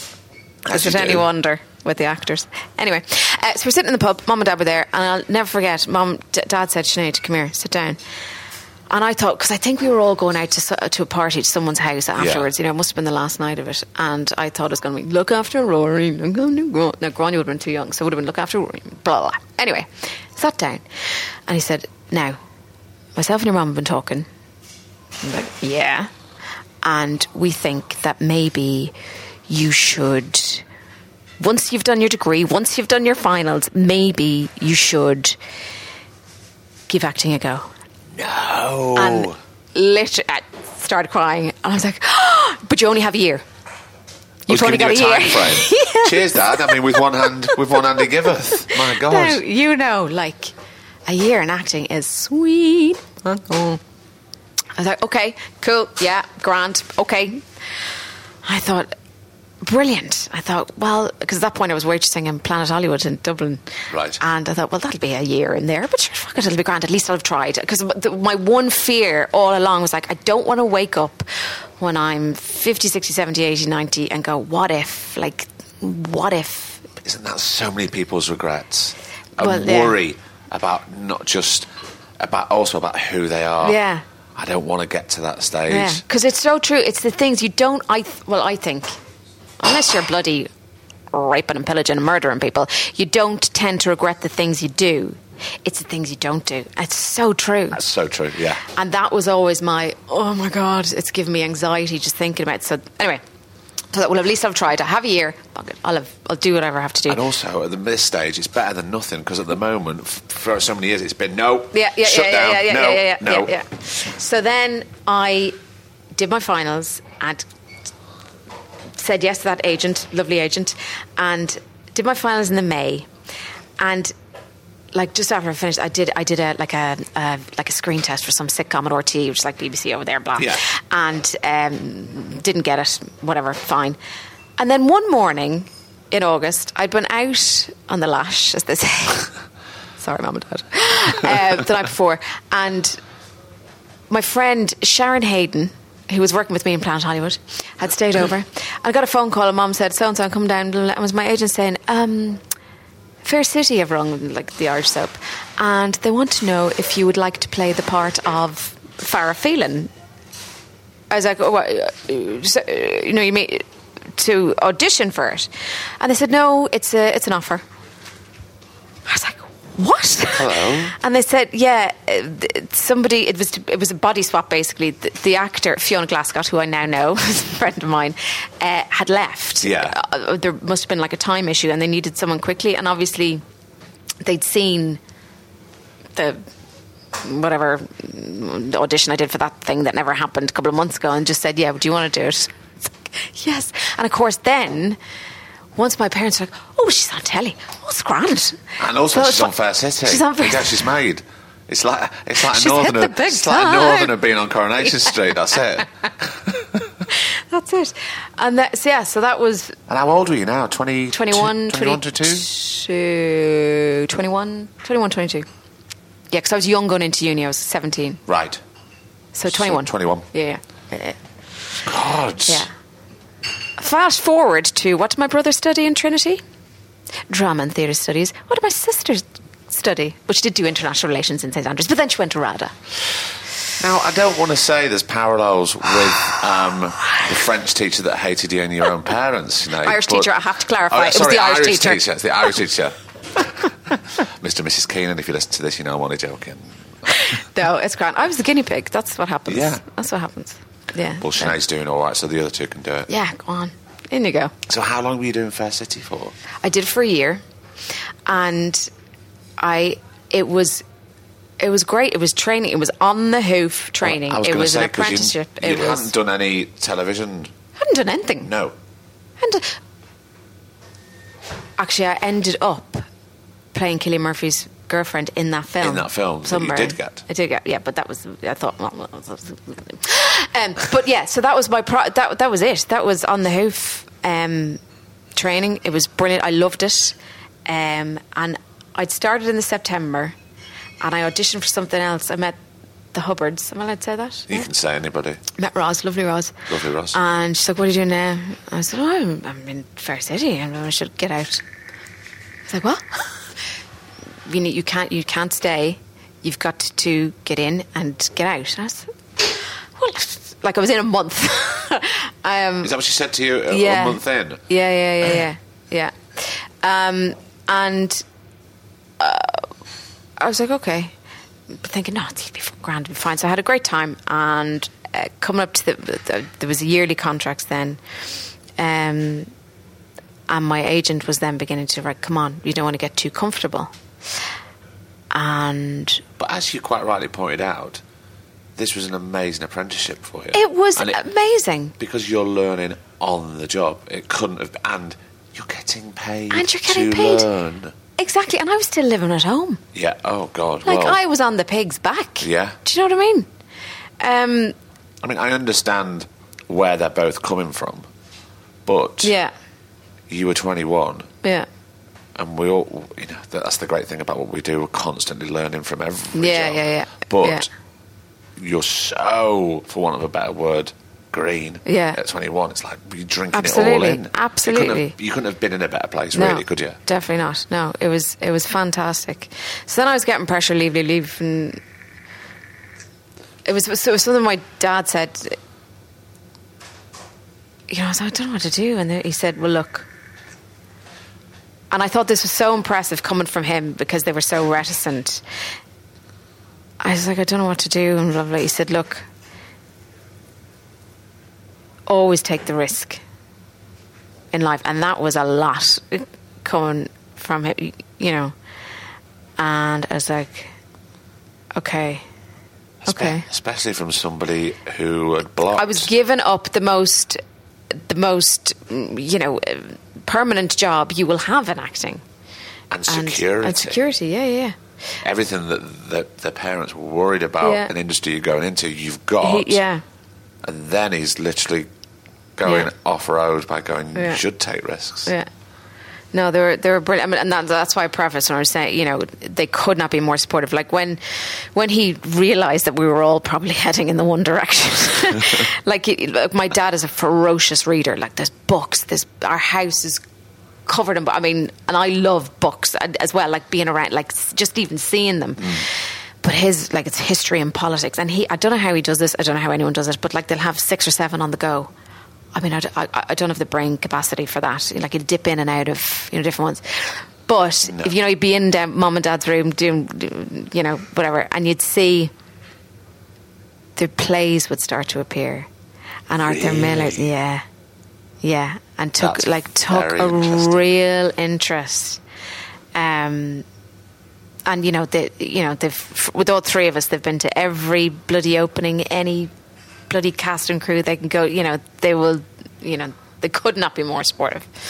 Speaker 3: As
Speaker 8: is
Speaker 3: you
Speaker 8: it any
Speaker 3: do.
Speaker 8: wonder with the actors? Anyway, uh, so we're sitting in the pub. Mum and Dad were there, and I'll never forget. Mum, D- Dad said, "Sinead, come here, sit down." And I thought, because I think we were all going out to so- to a party to someone's house afterwards.
Speaker 3: Yeah.
Speaker 8: You know, it must have been the last night of it. And I thought it was going to be look after Rory. Look after Gron. Now Grania would have been too young, so it would have been look after Rory. Blah blah. Anyway, sat down, and he said, "Now, myself and your mum have been talking." I'm like, "Yeah," and we think that maybe you should. Once you've done your degree, once you've done your finals, maybe you should give acting a go.
Speaker 3: No.
Speaker 8: And literally, I started crying, and I was like, oh, "But you only have a year. You've
Speaker 3: I was
Speaker 8: only got
Speaker 3: giving
Speaker 8: a
Speaker 3: you
Speaker 8: year."
Speaker 3: time frame.
Speaker 8: Yes.
Speaker 3: Cheers, Dad. I mean, with one hand, with one hand he giveth. My God.
Speaker 8: Now, you know, like a year in acting is sweet. I was like, "Okay, cool, yeah, grand, okay." I thought, brilliant. I thought, well, because at that point I was waitressing in Planet Hollywood in Dublin.
Speaker 3: Right.
Speaker 8: And I thought, well, that'll be a year in there, but sure, fuck it, it'll be grand. At least I'll have tried. Because my one fear all along was like, I don't want to wake up when I'm fifty, sixty, seventy, eighty, ninety and go, what if? Like, what if?
Speaker 3: Isn't that so many people's regrets? A
Speaker 8: Well, yeah.
Speaker 3: worry about not just, about also about who they are.
Speaker 8: Yeah.
Speaker 3: I don't want to get to that stage.
Speaker 8: Yeah, because it's so true. It's the things you don't, I th- well, I think, unless you're bloody raping and pillaging and murdering people, you don't tend to regret the things you do. It's the things you don't do. It's so true.
Speaker 3: That's so true, yeah.
Speaker 8: And that was always my, oh my God, it's given me anxiety just thinking about it. So anyway, so that, well, at least I've tried. I have a year. I'll, have, I'll do whatever I have to do.
Speaker 3: And also, at the- this stage, it's better than nothing, because at the moment, f- for so many years, it's been no,
Speaker 8: Yeah, yeah,
Speaker 3: shut
Speaker 8: yeah,
Speaker 3: down,
Speaker 8: yeah, yeah,
Speaker 3: no,
Speaker 8: yeah, yeah,
Speaker 3: no.
Speaker 8: yeah, yeah. So then I did my finals and said yes to that agent, lovely agent, and did my finals in the May. And like just after I finished, I did I did a like a, a like a screen test for some sitcom at R T, which is like B B C over there, blah.
Speaker 3: Yeah.
Speaker 8: And um, didn't get it. Whatever, fine. And then one morning in August, I'd been out on the lash, as they say. Sorry, Mum and Dad. uh, the night before, and my friend Sharon Hayden, who was working with me in Planet Hollywood, had stayed over. And I got a phone call, and Mum said, "So and so, come down." Blah, blah, and it was my agent saying, um, "Fair City have rung, like the Irish soap, and they want to know if you would like to play the part of Farrah Phelan." I was like, "Oh, what, uh, so, uh, you know, you mean to audition for it?" And they said, "No, it's a, it's an offer." I was like, "What?"
Speaker 3: Hello.
Speaker 8: And they said, "Yeah, uh, somebody. It was it was a body swap basically. The, the actor Fiona Glascott, who I now know, is a friend of mine, uh, had left.
Speaker 3: Yeah.
Speaker 8: Uh, there must have been like a time issue, and they needed someone quickly. And obviously, they'd seen the whatever audition I did for that thing that never happened a couple of months ago, and just said, 'Yeah, do you want to do it?' It's like, yes. And of course, then once my parents were like, oh, she's on telly. Oh, it's grand.
Speaker 3: And also
Speaker 8: So
Speaker 3: she's
Speaker 8: it's
Speaker 3: on
Speaker 8: fi-
Speaker 3: Fair City.
Speaker 8: She's on Fair
Speaker 3: Yeah,
Speaker 8: City.
Speaker 3: she's made. It's like it's like a
Speaker 8: She's hit
Speaker 3: northerner.
Speaker 8: the big
Speaker 3: It's like a
Speaker 8: time.
Speaker 3: northerner being on Coronation Street. That's it.
Speaker 8: That's it. And that, so, yeah, so that was
Speaker 3: And how old were you now? Twenty.
Speaker 8: twenty-one,
Speaker 3: Twenty-one to two.
Speaker 8: twenty-two, twenty-one, twenty-one, twenty-two. Yeah, because I was young going into uni. I was seventeen.
Speaker 3: Right.
Speaker 8: So twenty-one.
Speaker 3: So twenty-one.
Speaker 8: Yeah, yeah, yeah.
Speaker 3: God.
Speaker 8: Yeah. Fast forward to what did my brother study in Trinity? Drama and theatre studies. What did my sister study? Well, she did do international relations in St Andrews, but then she went to RADA.
Speaker 3: Now, I don't want to say there's parallels with um, the French teacher that hated you and your own parents. You know,
Speaker 8: Irish
Speaker 3: but-
Speaker 8: teacher, I have to clarify.
Speaker 3: Oh,
Speaker 8: It was
Speaker 3: sorry,
Speaker 8: the Irish teacher.
Speaker 3: It's the Irish teacher. Mister and Missus Keenan, if you listen to this, you know I'm only joking.
Speaker 8: No, it's grand. I was the guinea pig. That's what happens.
Speaker 3: Yeah.
Speaker 8: That's what happens. Yeah.
Speaker 3: Well, Sinead's doing all right, so the other two can do it.
Speaker 8: Yeah, go on. In you go.
Speaker 3: So how long were you doing Fair City for?
Speaker 8: I did it for a year, and I it was it was great. It was training. It was on the hoof training.
Speaker 3: I was
Speaker 8: it
Speaker 3: gonna
Speaker 8: was
Speaker 3: say,
Speaker 8: an
Speaker 3: 'cause
Speaker 8: apprenticeship.
Speaker 3: You, you
Speaker 8: it was
Speaker 3: hadn't done any television.
Speaker 8: hadn't done anything.
Speaker 3: No.
Speaker 8: And actually, I ended up playing Cillian Murphy's girlfriend in that film.
Speaker 3: In that film that you
Speaker 8: somewhere.
Speaker 3: did get.
Speaker 8: I did get, yeah, but that was I thought. Well, um, but yeah, so that was my pro- that that was it. That was on the hoof um, training. It was brilliant. I loved it, um, and I'd started in the September, and I auditioned for something else. I met the Hubbards. Am I allowed to say that?
Speaker 3: You can say anybody.
Speaker 8: Met Roz, lovely Roz.
Speaker 3: Lovely Roz.
Speaker 8: And she's like, what are you doing now? I said, oh, I'm, I'm in Fair City and I should get out. She's like, what? you, need, you, can't, you can't stay. You've got to get in and get out. And I said, well, like I was in a month. um,
Speaker 3: Is that what she said to you a,
Speaker 8: yeah.
Speaker 3: a month in?
Speaker 8: Yeah, yeah, yeah, yeah. yeah. Um, and uh, I was like, okay. But thinking, no, it'll be grand, it'll be fine. So I had a great time, and uh, coming up to the, the, there was yearly contracts then, um, and my agent was then beginning to write, come on, you don't want to get too comfortable. And
Speaker 3: But as you quite rightly pointed out, this was an amazing apprenticeship for you.
Speaker 8: it was
Speaker 3: And it-
Speaker 8: amazing.
Speaker 3: Because you're learning on the job. It couldn't have... And you're getting paid
Speaker 8: And you're getting
Speaker 3: to
Speaker 8: paid.
Speaker 3: learn.
Speaker 8: Exactly, and I was still living at home.
Speaker 3: Yeah, oh God.
Speaker 8: Like,
Speaker 3: well,
Speaker 8: I was on the pig's back.
Speaker 3: Yeah.
Speaker 8: Do you know what I mean? Um,
Speaker 3: I mean, I understand where they're both coming from, but
Speaker 8: yeah,
Speaker 3: you were twenty-one,
Speaker 8: yeah.
Speaker 3: and we all, you know, that's the great thing about what we do. We're constantly learning from every
Speaker 8: Yeah,
Speaker 3: job.
Speaker 8: yeah, yeah.
Speaker 3: But
Speaker 8: Yeah.
Speaker 3: you're so, for want of a better word, green.
Speaker 8: Yeah.
Speaker 3: At twenty-one, it's like you're drinking
Speaker 8: Absolutely,
Speaker 3: it all in.
Speaker 8: absolutely.
Speaker 3: You couldn't, have, you couldn't have been in a better place,
Speaker 8: No,
Speaker 3: really, could you?
Speaker 8: definitely not. No, it was it was fantastic. So then I was getting pressure, leave, leave, leave, and it was, so it was something my dad said. You know, I was like, I don't know what to do, and then he said, "Well, look." And I thought this was so impressive coming from him because they were so reticent. I was like, I don't know what to do, and blah blah. He said, "Look, always take the risk in life," and that was a lot coming from him, you know. And I was like, okay, okay.
Speaker 3: Especially from somebody who had blocked.
Speaker 8: I was given up the most, the most, you know, permanent job you will have in acting,
Speaker 3: and security.
Speaker 8: and security. Yeah, yeah.
Speaker 3: Everything that the, the parents were worried about,
Speaker 8: Yeah.
Speaker 3: an industry you're going into, you've got.
Speaker 8: He, yeah.
Speaker 3: And then he's literally going
Speaker 8: Yeah.
Speaker 3: off road by going,
Speaker 8: Yeah.
Speaker 3: you should take risks.
Speaker 8: Yeah. No, they were they were brilliant. I mean, and that, that's why I prefaced when I was saying, you know, they could not be more supportive. Like when when he realised that we were all probably heading in the one direction. like, it, like my dad is a ferocious reader. Like there's books. There's our house is covered in. I mean, and I love books as well. Like being around, like just even seeing them. Mm. But his, like, it's history and politics, and he, I don't know how he does this. I don't know how anyone does it. But like they'll have six or seven on the go. I mean, I, I, I don't have the brain capacity for that. Like, you dip in and out of, you know, different ones. But
Speaker 3: No.
Speaker 8: if, you know, you'd be in down mum and dad's room doing, doing, you know, whatever, and you'd see the plays would start to appear. And Arthur
Speaker 3: Really?
Speaker 8: Miller, yeah. Yeah. And took,
Speaker 3: That's
Speaker 8: like, took
Speaker 3: very
Speaker 8: a
Speaker 3: interesting.
Speaker 8: real interest. Um, and, you know, they, you know, they've, with all three of us, they've been to every bloody opening, any bloody cast and crew they can go, you know, they will, you know, they could not be more supportive.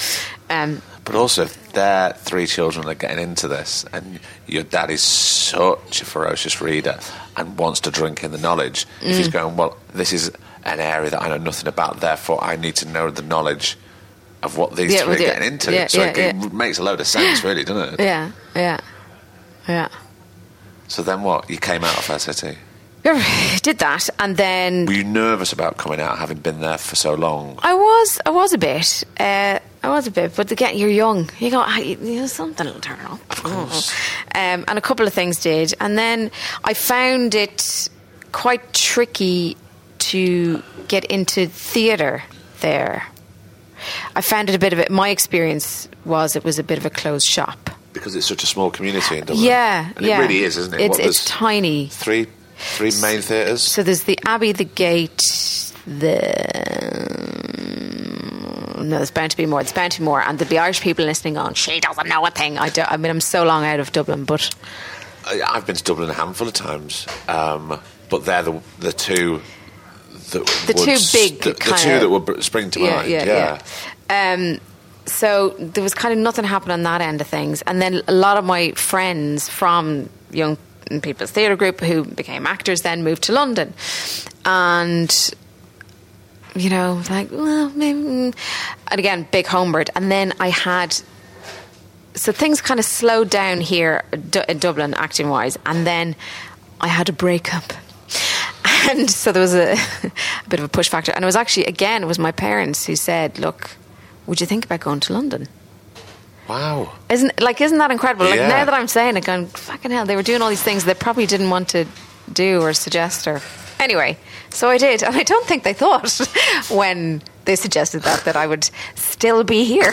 Speaker 8: Um,
Speaker 3: But also, if their three children are getting into this, and your dad is such a ferocious reader and wants to drink in the knowledge, mm. if he's going, well, this is an area that I know nothing about, therefore I need to know the knowledge of what these
Speaker 8: yeah,
Speaker 3: three are
Speaker 8: yeah,
Speaker 3: getting into.
Speaker 8: Yeah,
Speaker 3: so
Speaker 8: yeah,
Speaker 3: it,
Speaker 8: yeah.
Speaker 3: it makes a load of sense, really, doesn't it?
Speaker 8: Yeah, yeah, yeah.
Speaker 3: So then what? You came out of Fair City?
Speaker 8: Did that, and then...
Speaker 3: Were you nervous about coming out, having been there for so long?
Speaker 8: I was, I was a bit. Uh, I was a bit, but again, you're young. You go, you know, something will turn up.
Speaker 3: Of course.
Speaker 8: Um, and a couple of things did. And then I found it quite tricky to get into theatre there. I found it a bit of it. My experience was it was a bit of a closed shop.
Speaker 3: Because it's such a small community in Dublin.
Speaker 8: Yeah,
Speaker 3: and
Speaker 8: yeah.
Speaker 3: it really is, isn't it?
Speaker 8: It's,
Speaker 3: what,
Speaker 8: it's tiny.
Speaker 3: Three, three main theatres?
Speaker 8: So there's the Abbey, the Gate, the... No, there's bound to be more. There's bound to be more. And there'll be Irish people listening on, she doesn't know a thing. I, do, I mean, I'm so long out of Dublin, but...
Speaker 3: I, I've been to Dublin a handful of times. Um, but they're the, the two... That
Speaker 8: the
Speaker 3: would,
Speaker 8: two big
Speaker 3: the, the
Speaker 8: kind
Speaker 3: two
Speaker 8: of,
Speaker 3: that would spring to
Speaker 8: yeah,
Speaker 3: mind.
Speaker 8: Yeah,
Speaker 3: yeah.
Speaker 8: yeah. Um, so there was kind of nothing happening on that end of things. And then a lot of my friends from Young People's Theatre Group who became actors then moved to London. And... you know, like, well, maybe. And again, big homebird. And then I had, so things kind of slowed down here in Dublin, acting wise. And then I had a breakup. And so there was a, a bit of a push factor. And it was actually, again, it was my parents who said, look, would you think about going to London?
Speaker 3: Wow.
Speaker 8: Isn't, like, isn't that incredible? Like,
Speaker 3: yeah.
Speaker 8: now that I'm saying it, going, fucking hell, they were doing all these things they probably didn't want to do or suggest or... Anyway, so I did, and I don't think they thought when they suggested that that I would still be here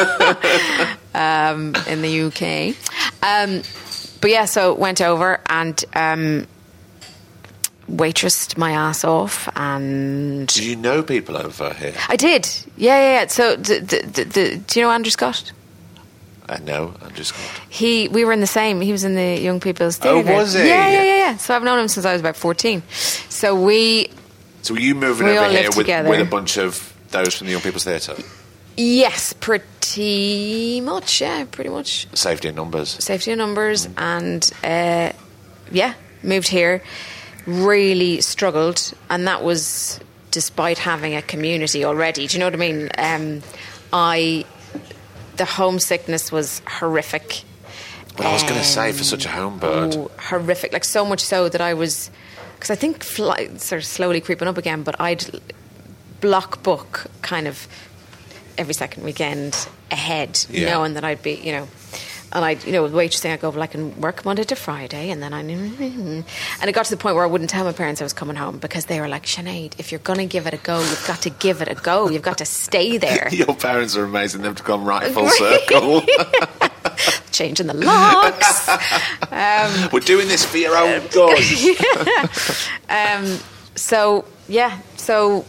Speaker 8: um, in the U K. Um, but yeah, so went over and um, waitressed my ass off, and
Speaker 3: do you know people over here?
Speaker 8: I did. Yeah, yeah. yeah. So, the, the, the, do you know Andrew Scott?
Speaker 3: I know Andrew Scott.
Speaker 8: He, we were in the same. He was in the Young People's Theatre.
Speaker 3: Oh, was he?
Speaker 8: Yeah, yeah, yeah, yeah. So I've known him since I was about fourteen. So we.
Speaker 3: So were you moving
Speaker 8: we
Speaker 3: over
Speaker 8: all
Speaker 3: here
Speaker 8: lived
Speaker 3: with,
Speaker 8: together.
Speaker 3: with a bunch of those from the Young People's Theatre?
Speaker 8: Yes, pretty much. Yeah, pretty much.
Speaker 3: Safety in numbers.
Speaker 8: Safety in numbers, mm. and uh, yeah, moved here. Really struggled, and that was despite having a community already. Do you know what I mean? Um, I. The homesickness was horrific.
Speaker 3: Well, I was going to say, for such a home bird.
Speaker 8: Oh, horrific. Like, so much so that I was... Because I think fly, sort of slowly creeping up again, but I'd block book kind of every second weekend ahead,
Speaker 3: yeah.
Speaker 8: knowing that I'd be, you know... And I, you know, with waitressing, I go, well, I can work Monday to Friday, and then I, and it got to the point where I wouldn't tell my parents I was coming home because they were like, Sinead, if you're going to give it a go, you've got to give it a go. You've got to stay there.
Speaker 3: Your parents are amazing. They've come right full circle.
Speaker 8: Changing the locks.
Speaker 3: Um, We're doing this for your own good.
Speaker 8: um, so yeah, so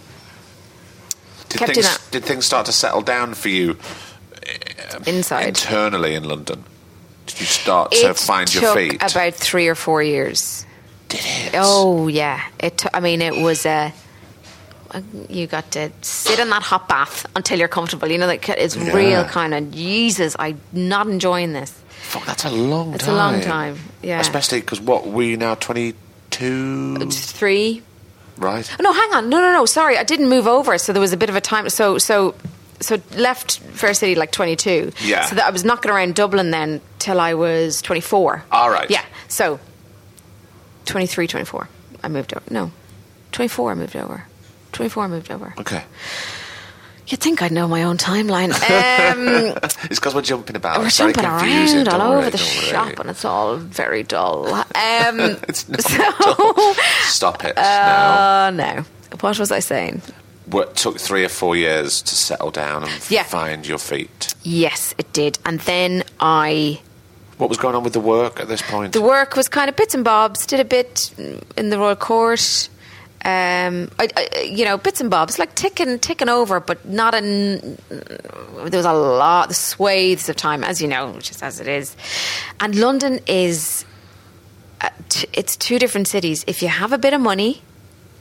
Speaker 3: did
Speaker 8: kept
Speaker 3: things,
Speaker 8: doing that.
Speaker 3: Did things start to settle down for you?
Speaker 8: Inside,
Speaker 3: internally in London, did you start to
Speaker 8: it
Speaker 3: find your feet?
Speaker 8: It took about three or four years.
Speaker 3: Did it?
Speaker 8: Oh yeah, it. T- I mean, it was a. Uh, you got to sit in that hot bath until you're comfortable. You know, like it's
Speaker 3: yeah.
Speaker 8: real kind of Jesus. I'm not enjoying this.
Speaker 3: Fuck, that's a long
Speaker 8: it's
Speaker 3: time.
Speaker 8: It's a long time. Yeah,
Speaker 3: especially because what were you now? twenty-two
Speaker 8: Three.
Speaker 3: Right.
Speaker 8: Oh, no, hang on. No, no, no. Sorry, I didn't move over, so there was a bit of a time. So, so. So left Fair City like twenty-two.
Speaker 3: Yeah.
Speaker 8: So that I was knocking around Dublin then till I was twenty-four.
Speaker 3: All right.
Speaker 8: Yeah. So twenty-three, twenty-four. I moved over. No. twenty-four I moved over. twenty-four I moved over.
Speaker 3: Okay.
Speaker 8: You'd think I'd know my own timeline. Um,
Speaker 3: it's because we're jumping about.
Speaker 8: We're
Speaker 3: it's
Speaker 8: jumping around all over
Speaker 3: worry,
Speaker 8: the shop
Speaker 3: worry.
Speaker 8: and it's all very dull. Um,
Speaker 3: it's not
Speaker 8: so,
Speaker 3: dull. Stop it
Speaker 8: uh,
Speaker 3: now.
Speaker 8: No. What was I saying?
Speaker 3: What took three or four years to settle down and
Speaker 8: yeah.
Speaker 3: find your feet?
Speaker 8: Yes, it did. And then I...
Speaker 3: What was going on with the work at this point?
Speaker 8: The work was kind of bits and bobs. Did a bit in the Royal Court. Um, I, I, you know, bits and bobs, like ticking, ticking over, but not in... There was a lot, the swathes of time, as you know, just as it is. And London is... Uh, t- it's two different cities. If you have a bit of money...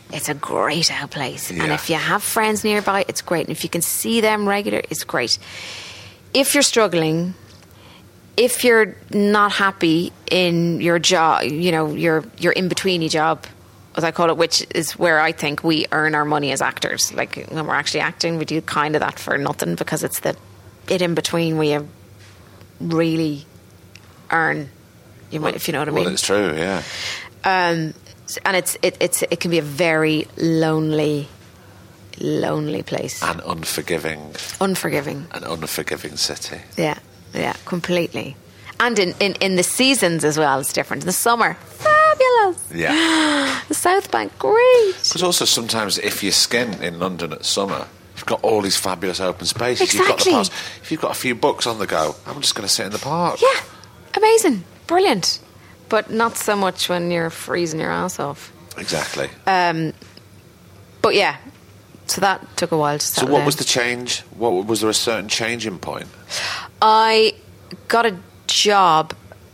Speaker 8: it's a great out place.
Speaker 3: Yeah.
Speaker 8: And if you have friends nearby, it's great. And if you can see them regular, it's great. If you're struggling, if you're not happy in your job, you know, your your in-betweeny job, as I call it, which is where I think we earn our money as actors. Like when we're actually acting, we do kind of that for nothing, because it's the bit in between where you really earn, you might, if you know what I mean.
Speaker 3: Well, it's true, yeah.
Speaker 8: Um, and it's it, it's it can be a very lonely, lonely place.
Speaker 3: An unforgiving,
Speaker 8: unforgiving,
Speaker 3: an unforgiving city.
Speaker 8: Yeah, yeah, completely. And in, in, in the seasons as well, it's different. In the summer, fabulous.
Speaker 3: Yeah.
Speaker 8: The South Bank, great.
Speaker 3: But also sometimes if you're skint in London at summer, you've got all these fabulous open spaces.
Speaker 8: Exactly.
Speaker 3: You've got the parks. If you've got a few books on the go, I'm just going to sit in the park.
Speaker 8: Yeah, amazing, brilliant. But not so much when you're freezing your ass off.
Speaker 3: Exactly.
Speaker 8: Um, but yeah, so that took a while to
Speaker 3: So
Speaker 8: settle
Speaker 3: what
Speaker 8: down.
Speaker 3: was the change? What was there a certain changing point?
Speaker 8: I got a job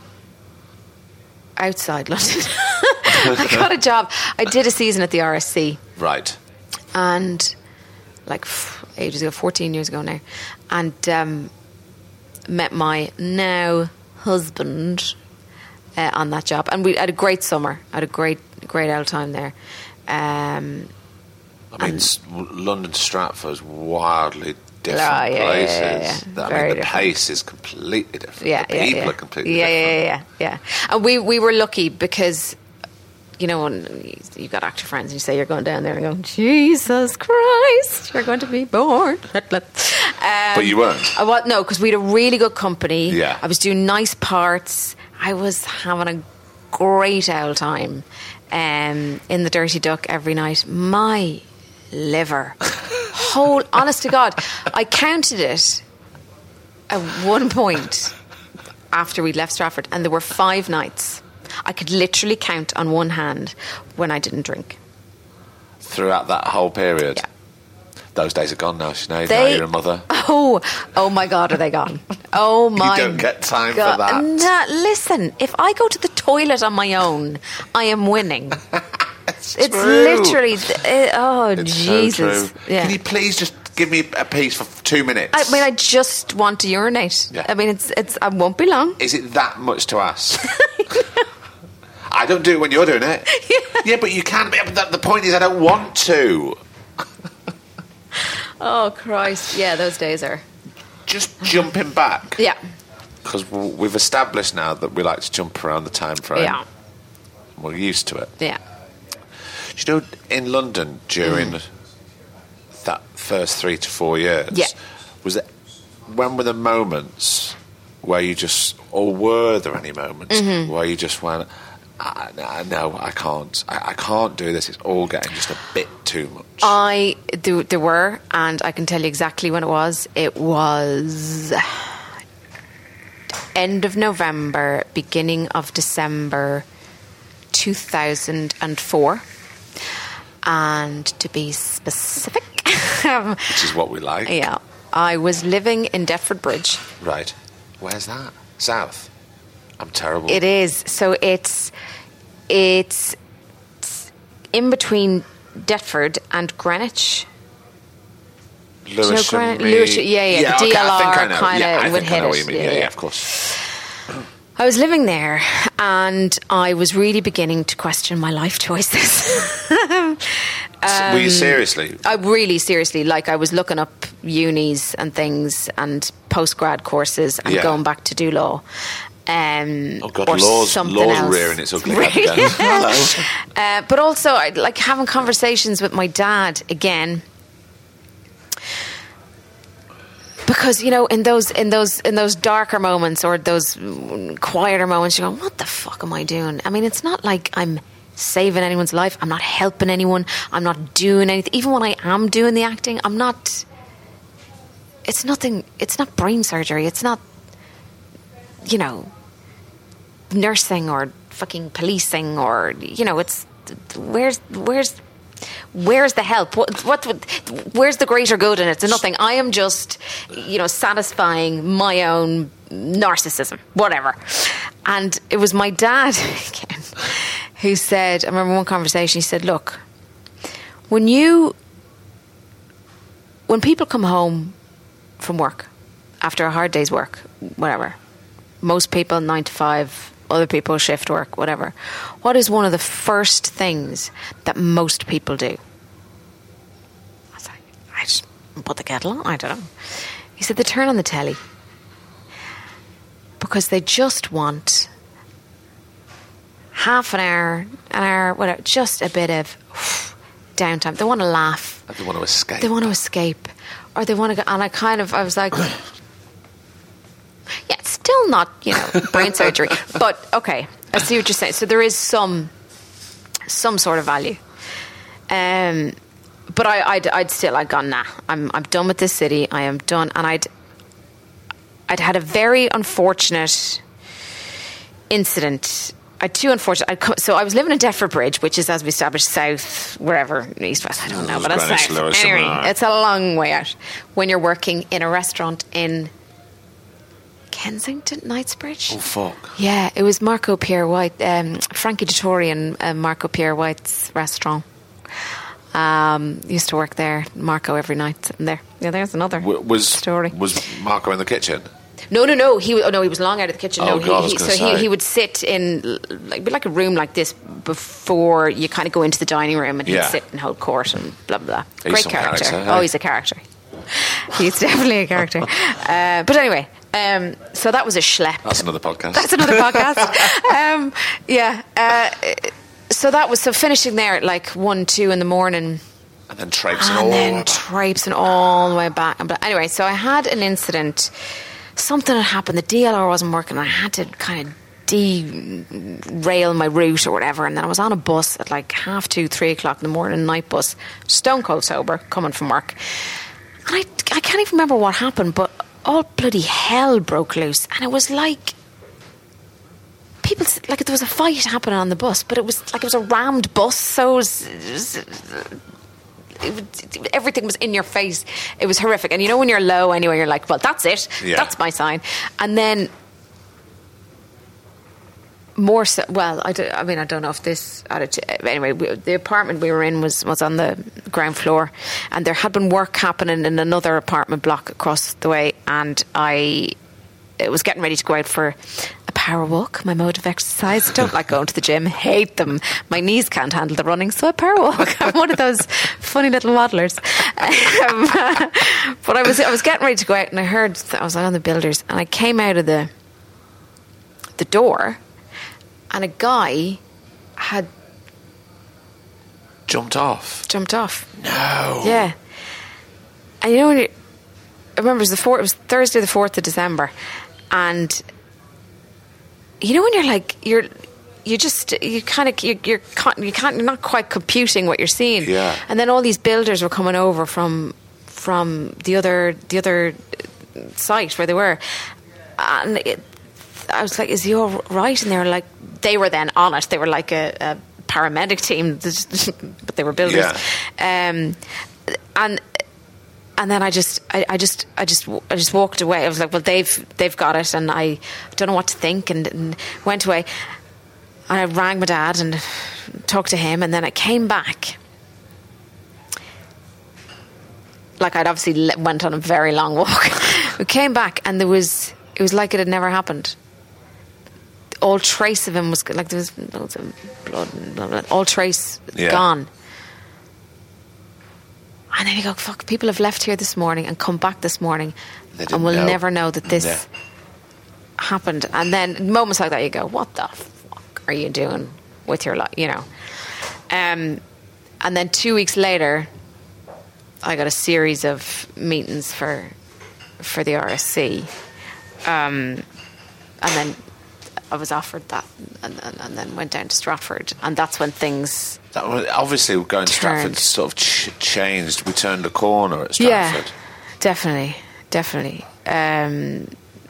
Speaker 8: outside London. I got a job. I did a season at the R S C.
Speaker 3: Right.
Speaker 8: And like f- ages ago, fourteen years ago now. And um, met my now husband uh, on that job. And we had a great summer. I had a great, great old time there. Um,
Speaker 3: I mean, s- London to Stratford's wildly different
Speaker 8: Oh, yeah, yeah,
Speaker 3: places.
Speaker 8: yeah, yeah.
Speaker 3: I
Speaker 8: Very
Speaker 3: mean, the
Speaker 8: different.
Speaker 3: pace is completely different.
Speaker 8: Yeah,
Speaker 3: the
Speaker 8: yeah,
Speaker 3: people
Speaker 8: yeah.
Speaker 3: are completely
Speaker 8: yeah,
Speaker 3: different.
Speaker 8: Yeah, yeah, yeah, yeah. And we, we were lucky because, you know, when you've got actor friends and you say you're going down there and go, Jesus Christ, you're going to be born. um,
Speaker 3: But you weren't?
Speaker 8: I was, no, because we had a really good company.
Speaker 3: Yeah.
Speaker 8: I was doing nice parts. I was having a great old time um, in the Dirty Duck every night. My liver. Whole, honest to God, I counted it at one point after we left Stratford, and there were five nights. I could literally count on one hand when I didn't drink.
Speaker 3: Throughout that whole period?
Speaker 8: Yeah.
Speaker 3: Those days are gone now, Sinead.
Speaker 8: They-
Speaker 3: Now you're a mother.
Speaker 8: Oh, oh my God, are they gone? Oh my
Speaker 3: don't get time
Speaker 8: God.
Speaker 3: for that.
Speaker 8: Nah, listen, if I go to the toilet on my own, I am winning.
Speaker 3: It's,
Speaker 8: It's
Speaker 3: true.
Speaker 8: literally, th- oh
Speaker 3: It's so
Speaker 8: Jesus.
Speaker 3: true.
Speaker 8: Yeah.
Speaker 3: Can you please just give me a piece for two minutes?
Speaker 8: I mean, I just want to urinate.
Speaker 3: Yeah.
Speaker 8: I mean, it's it's. I won't be long.
Speaker 3: Is it that much to ask? I don't do it when you're doing it. Yeah, yeah but you can. But the point is, I don't want to.
Speaker 8: Oh Christ! Yeah, those days are.
Speaker 3: Just jumping back.
Speaker 8: Yeah.
Speaker 3: Because we've established now that we like to jump around the time frame.
Speaker 8: Yeah.
Speaker 3: We're used to it.
Speaker 8: Yeah.
Speaker 3: Do you know, in London during
Speaker 8: Mm.
Speaker 3: that first three to four years,
Speaker 8: Yeah.
Speaker 3: was it? When were the moments where you just, or were there any moments
Speaker 8: Mm-hmm.
Speaker 3: where you just went, ah, no, no, I can't, I, I can't do this. It's all getting just a bit too much.
Speaker 8: I there, there were, and I can tell you exactly when it was. It was end of November, beginning of December, two thousand four, and to be specific,
Speaker 3: Which is what we like.
Speaker 8: yeah, I was living in Deptford Bridge.
Speaker 3: Right. Where's that? South. I'm terrible.
Speaker 8: It is. So it's it's in between Deptford and Greenwich.
Speaker 3: Lewisham.
Speaker 8: Do you know Greenwich?
Speaker 3: me-
Speaker 8: Lewisham, yeah, yeah, the
Speaker 3: okay,
Speaker 8: D L R
Speaker 3: I think I know.
Speaker 8: kinda
Speaker 3: yeah, I
Speaker 8: would
Speaker 3: think I
Speaker 8: hit
Speaker 3: know what
Speaker 8: it.
Speaker 3: you mean.
Speaker 8: Yeah,
Speaker 3: Yeah, yeah,
Speaker 8: yeah.
Speaker 3: of course.
Speaker 8: I was living there, and I was really beginning to question my life choices.
Speaker 3: Were you seriously?
Speaker 8: I really seriously, like, I was looking up unis and things and post-grad courses and
Speaker 3: Yeah.
Speaker 8: going back to do law. Um,
Speaker 3: Oh God,
Speaker 8: or
Speaker 3: law's,
Speaker 8: something
Speaker 3: law's
Speaker 8: else.
Speaker 3: rearing its ugly head again. Hello.
Speaker 8: Uh, but also, I like having conversations with my dad again, because you know, in those in those in those darker moments or those mm, quieter moments, you go, "What the fuck am I doing?" I mean, it's not like I'm saving anyone's life. I'm not helping anyone. I'm not doing anything. Even when I am doing the acting, I'm not. It's nothing. It's not brain surgery. It's not, you know, nursing or fucking policing or, you know, it's where's where's where's the help? What what where's the greater good in it? It's nothing. I am just, you know, satisfying my own narcissism, whatever. And it was my dad again who said, I remember one conversation, he said, look, when you, when people come home from work after a hard day's work, whatever, most people nine to five, other people shift work, whatever. What is one of the first things that most people do? I was like, I just put the kettle on. I don't know. He said they turn on the telly because they just want half an hour, an hour, whatever, just a bit of downtime. They want to laugh.
Speaker 3: They want to escape.
Speaker 8: They want to escape, or they want to go. And I kind of, I was like. Yeah, it's still not, you know, brain surgery. But, okay, I see what you're saying. So there is some some sort of value. Um, but I, I'd, I'd still, I'd gone, nah, I'm I'm done with this city. I am done. And I'd, I'd had a very unfortunate incident. I had two unfortunate... I'd come, so I was living in Deptford Bridge, which is, as we established, south, wherever, east, west, I don't know, but it's south. Anyway, it's a long way out. When you're working in a restaurant in... Kensington, Knightsbridge.
Speaker 3: Oh, fuck.
Speaker 8: Yeah, it was Marco Pierre White, um, Frankie Dettori and uh, Marco Pierre White's restaurant. Um, used to work there, Marco, every night sitting there. Yeah, there's another w-
Speaker 3: was,
Speaker 8: story.
Speaker 3: Was Marco in the kitchen?
Speaker 8: No, no, no. He oh, no, he was long out of the kitchen.
Speaker 3: Oh,
Speaker 8: no,
Speaker 3: God,
Speaker 8: he, he, so he, he would sit in like like a room like this before you kind of go into the dining room, and he'd
Speaker 3: yeah.
Speaker 8: sit and hold court and blah blah.
Speaker 3: He's
Speaker 8: Great character.
Speaker 3: character
Speaker 8: Oh,
Speaker 3: hey?
Speaker 8: he's a character. He's definitely a character. Uh, but anyway. Um, so that was a schlep.
Speaker 3: That's another podcast.
Speaker 8: That's another podcast. um, yeah. Uh, so that was so finishing there at like one, two in the morning,
Speaker 3: and then traipsing
Speaker 8: and
Speaker 3: all
Speaker 8: then
Speaker 3: the way back.
Speaker 8: traipsing all the way back. But anyway, so I had an incident. Something had happened. The D L R wasn't working. And I had to kind of derail my route or whatever. And then I was on a bus at like half two, three o'clock in the morning, night bus, stone cold sober, coming from work. And I, I can't even remember what happened, but all bloody hell broke loose, and it was like people, like there was a fight happening on the bus, but it was like it was a rammed bus, so it was, it was, it was, everything was in your face. It was horrific. And you know when you're low anyway, you're like, well, that's it,
Speaker 3: yeah. that's
Speaker 8: my sign. And then more so, well, I, do, I mean, I don't know if this anyway, we, the apartment we were in was, was on the ground floor, and there had been work happening in another apartment block across the way, and I it was getting ready to go out for a power walk, my mode of exercise. Don't like going to the gym, hate them, my knees can't handle the running, so I power walk. I'm one of those funny little waddlers. Um, but I was I was getting ready to go out, and I heard, I was on the builders, and I came out of the the door, and a guy had
Speaker 3: jumped off.
Speaker 8: Jumped off.
Speaker 3: No.
Speaker 8: Yeah. And you know when you, I remember it was the fourth, it was Thursday the fourth of December, and you know when you're like you're you just you kind of you, you're you can't you're not quite computing what you're seeing.
Speaker 3: Yeah.
Speaker 8: And then all these builders were coming over from from the other the other site where they were, and it, I was like, is he all right? And they were like, they were then on it. They were like a, a paramedic team, but they were builders.
Speaker 3: Yeah.
Speaker 8: Um, and and then I just, I, I just, I just, I just walked away. I was like, well, they've they've got it, and I don't know what to think, and, and went away. And I rang my dad and talked to him, and then I came back. Like I'd obviously went on a very long walk. We came back, and there was, it was like it had never happened. All trace of him was like there was loads of blood, and blah, blah, all trace
Speaker 3: yeah.
Speaker 8: gone. And then you go, fuck, people have left here this morning and come back this morning, and we'll
Speaker 3: know.
Speaker 8: never know that this
Speaker 3: yeah.
Speaker 8: happened. And then moments like that, you go, what the fuck are you doing with your life? You know. Um, and then two weeks later, I got a series of meetings for for the R S C, um, and then I was offered that, and, and, and then went down to Stratford, and that's when things.
Speaker 3: That was, obviously, going to Stratford sort of ch- changed. We turned a corner at Stratford.
Speaker 8: Yeah, definitely, definitely. Um,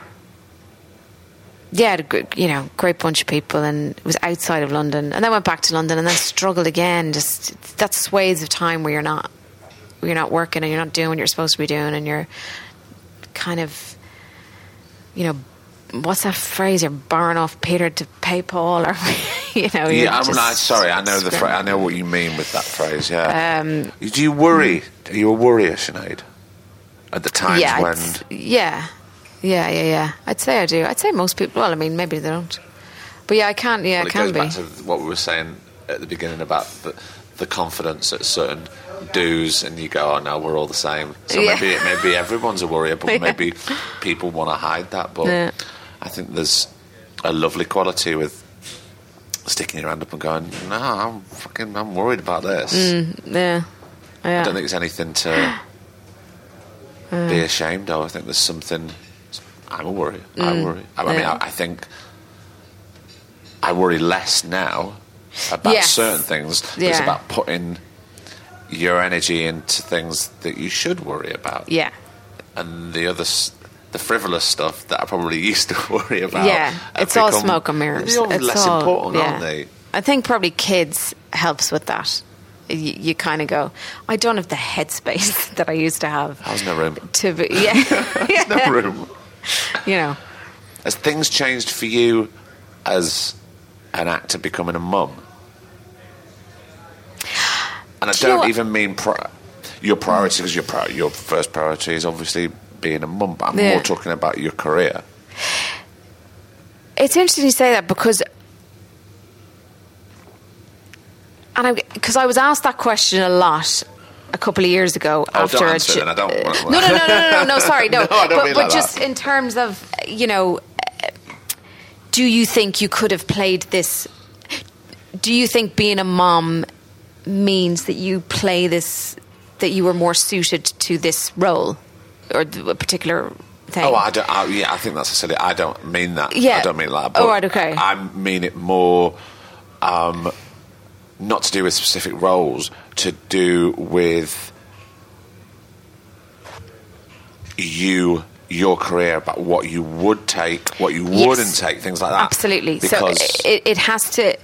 Speaker 8: yeah, a, you know, great bunch of people, and it was outside of London, and then went back to London, and then struggled again. Just that swathes of time where you're not, where you're not working, and you're not doing what you're supposed to be doing, and you're kind of, you know, what's that phrase? You're borrowing off Peter to pay Paul, or you know. You're
Speaker 3: Yeah, I'm
Speaker 8: just
Speaker 3: not, sorry, I know the
Speaker 8: screaming.
Speaker 3: fra- I know what you mean with that phrase, yeah.
Speaker 8: Um,
Speaker 3: Do you worry? Are you a worrier, Sinead? At the times
Speaker 8: yeah,
Speaker 3: when...
Speaker 8: I'd- yeah, yeah, yeah, yeah. I'd say I do. I'd say most people. Well, I mean, maybe they don't. But yeah, I can't. Yeah,
Speaker 3: Well,
Speaker 8: I
Speaker 3: it
Speaker 8: can
Speaker 3: goes
Speaker 8: be.
Speaker 3: back to what we were saying at the beginning about the, the confidence at certain do's, and you go, oh, no, we're all the same. So
Speaker 8: Yeah.
Speaker 3: maybe maybe everyone's a worrier, but
Speaker 8: Yeah.
Speaker 3: maybe people want to hide that. But
Speaker 8: Yeah.
Speaker 3: I think there's a lovely quality with sticking your hand up and going, no, I'm fucking, I'm worried about this.
Speaker 8: Mm, yeah, yeah.
Speaker 3: I don't think there's anything to be ashamed of. I think there's something. I'm a worrier. I
Speaker 8: Mm,
Speaker 3: worry. I, I mean,
Speaker 8: yeah.
Speaker 3: I, I think I worry less now about
Speaker 8: Yes.
Speaker 3: certain things. But
Speaker 8: Yeah.
Speaker 3: It's about putting your energy into things that you should worry about.
Speaker 8: Yeah.
Speaker 3: And the other, s- the frivolous stuff that I probably used to worry about.
Speaker 8: Yeah,
Speaker 3: have
Speaker 8: it's all
Speaker 3: become-
Speaker 8: smoke and mirrors.
Speaker 3: They're all
Speaker 8: It's
Speaker 3: less
Speaker 8: all-
Speaker 3: important,
Speaker 8: yeah.
Speaker 3: aren't they?
Speaker 8: I think probably kids helps with that. You, you kind of go, I don't have the headspace that I used to have.
Speaker 3: How's no room?
Speaker 8: To be, yeah,
Speaker 3: No room.
Speaker 8: you know.
Speaker 3: Has things changed for you as an actor becoming a mum? And I
Speaker 8: Do you know
Speaker 3: don't
Speaker 8: what-
Speaker 3: even mean pri- your priority, because your, pri- your first priority is obviously being a mum, but I'm
Speaker 8: Yeah.
Speaker 3: more talking about your career.
Speaker 8: It's interesting you say that because, and I because I was asked that question a lot a couple of years ago
Speaker 3: Oh,
Speaker 8: after
Speaker 3: don't
Speaker 8: a
Speaker 3: answer it
Speaker 8: ju-
Speaker 3: then, I don't
Speaker 8: uh,
Speaker 3: want-
Speaker 8: no, no, no, no, no, no, no, sorry, no,
Speaker 3: No, I don't
Speaker 8: but,
Speaker 3: mean
Speaker 8: but
Speaker 3: like
Speaker 8: just
Speaker 3: that.
Speaker 8: in terms of, you know, uh, do you think you could have played this? Do you think being a mom means that you play this, that you were more suited to this role or th- a particular thing?
Speaker 3: Oh, I don't. I, yeah, I think that's a silly. I don't mean that.
Speaker 8: Yeah.
Speaker 3: I don't mean that. But
Speaker 8: Oh, right, okay.
Speaker 3: I mean it more, um, not to do with specific roles, to do with you, your career, about what you would take, what you
Speaker 8: Yes.
Speaker 3: wouldn't take, things like that.
Speaker 8: Absolutely.
Speaker 3: Because
Speaker 8: So it, it has to.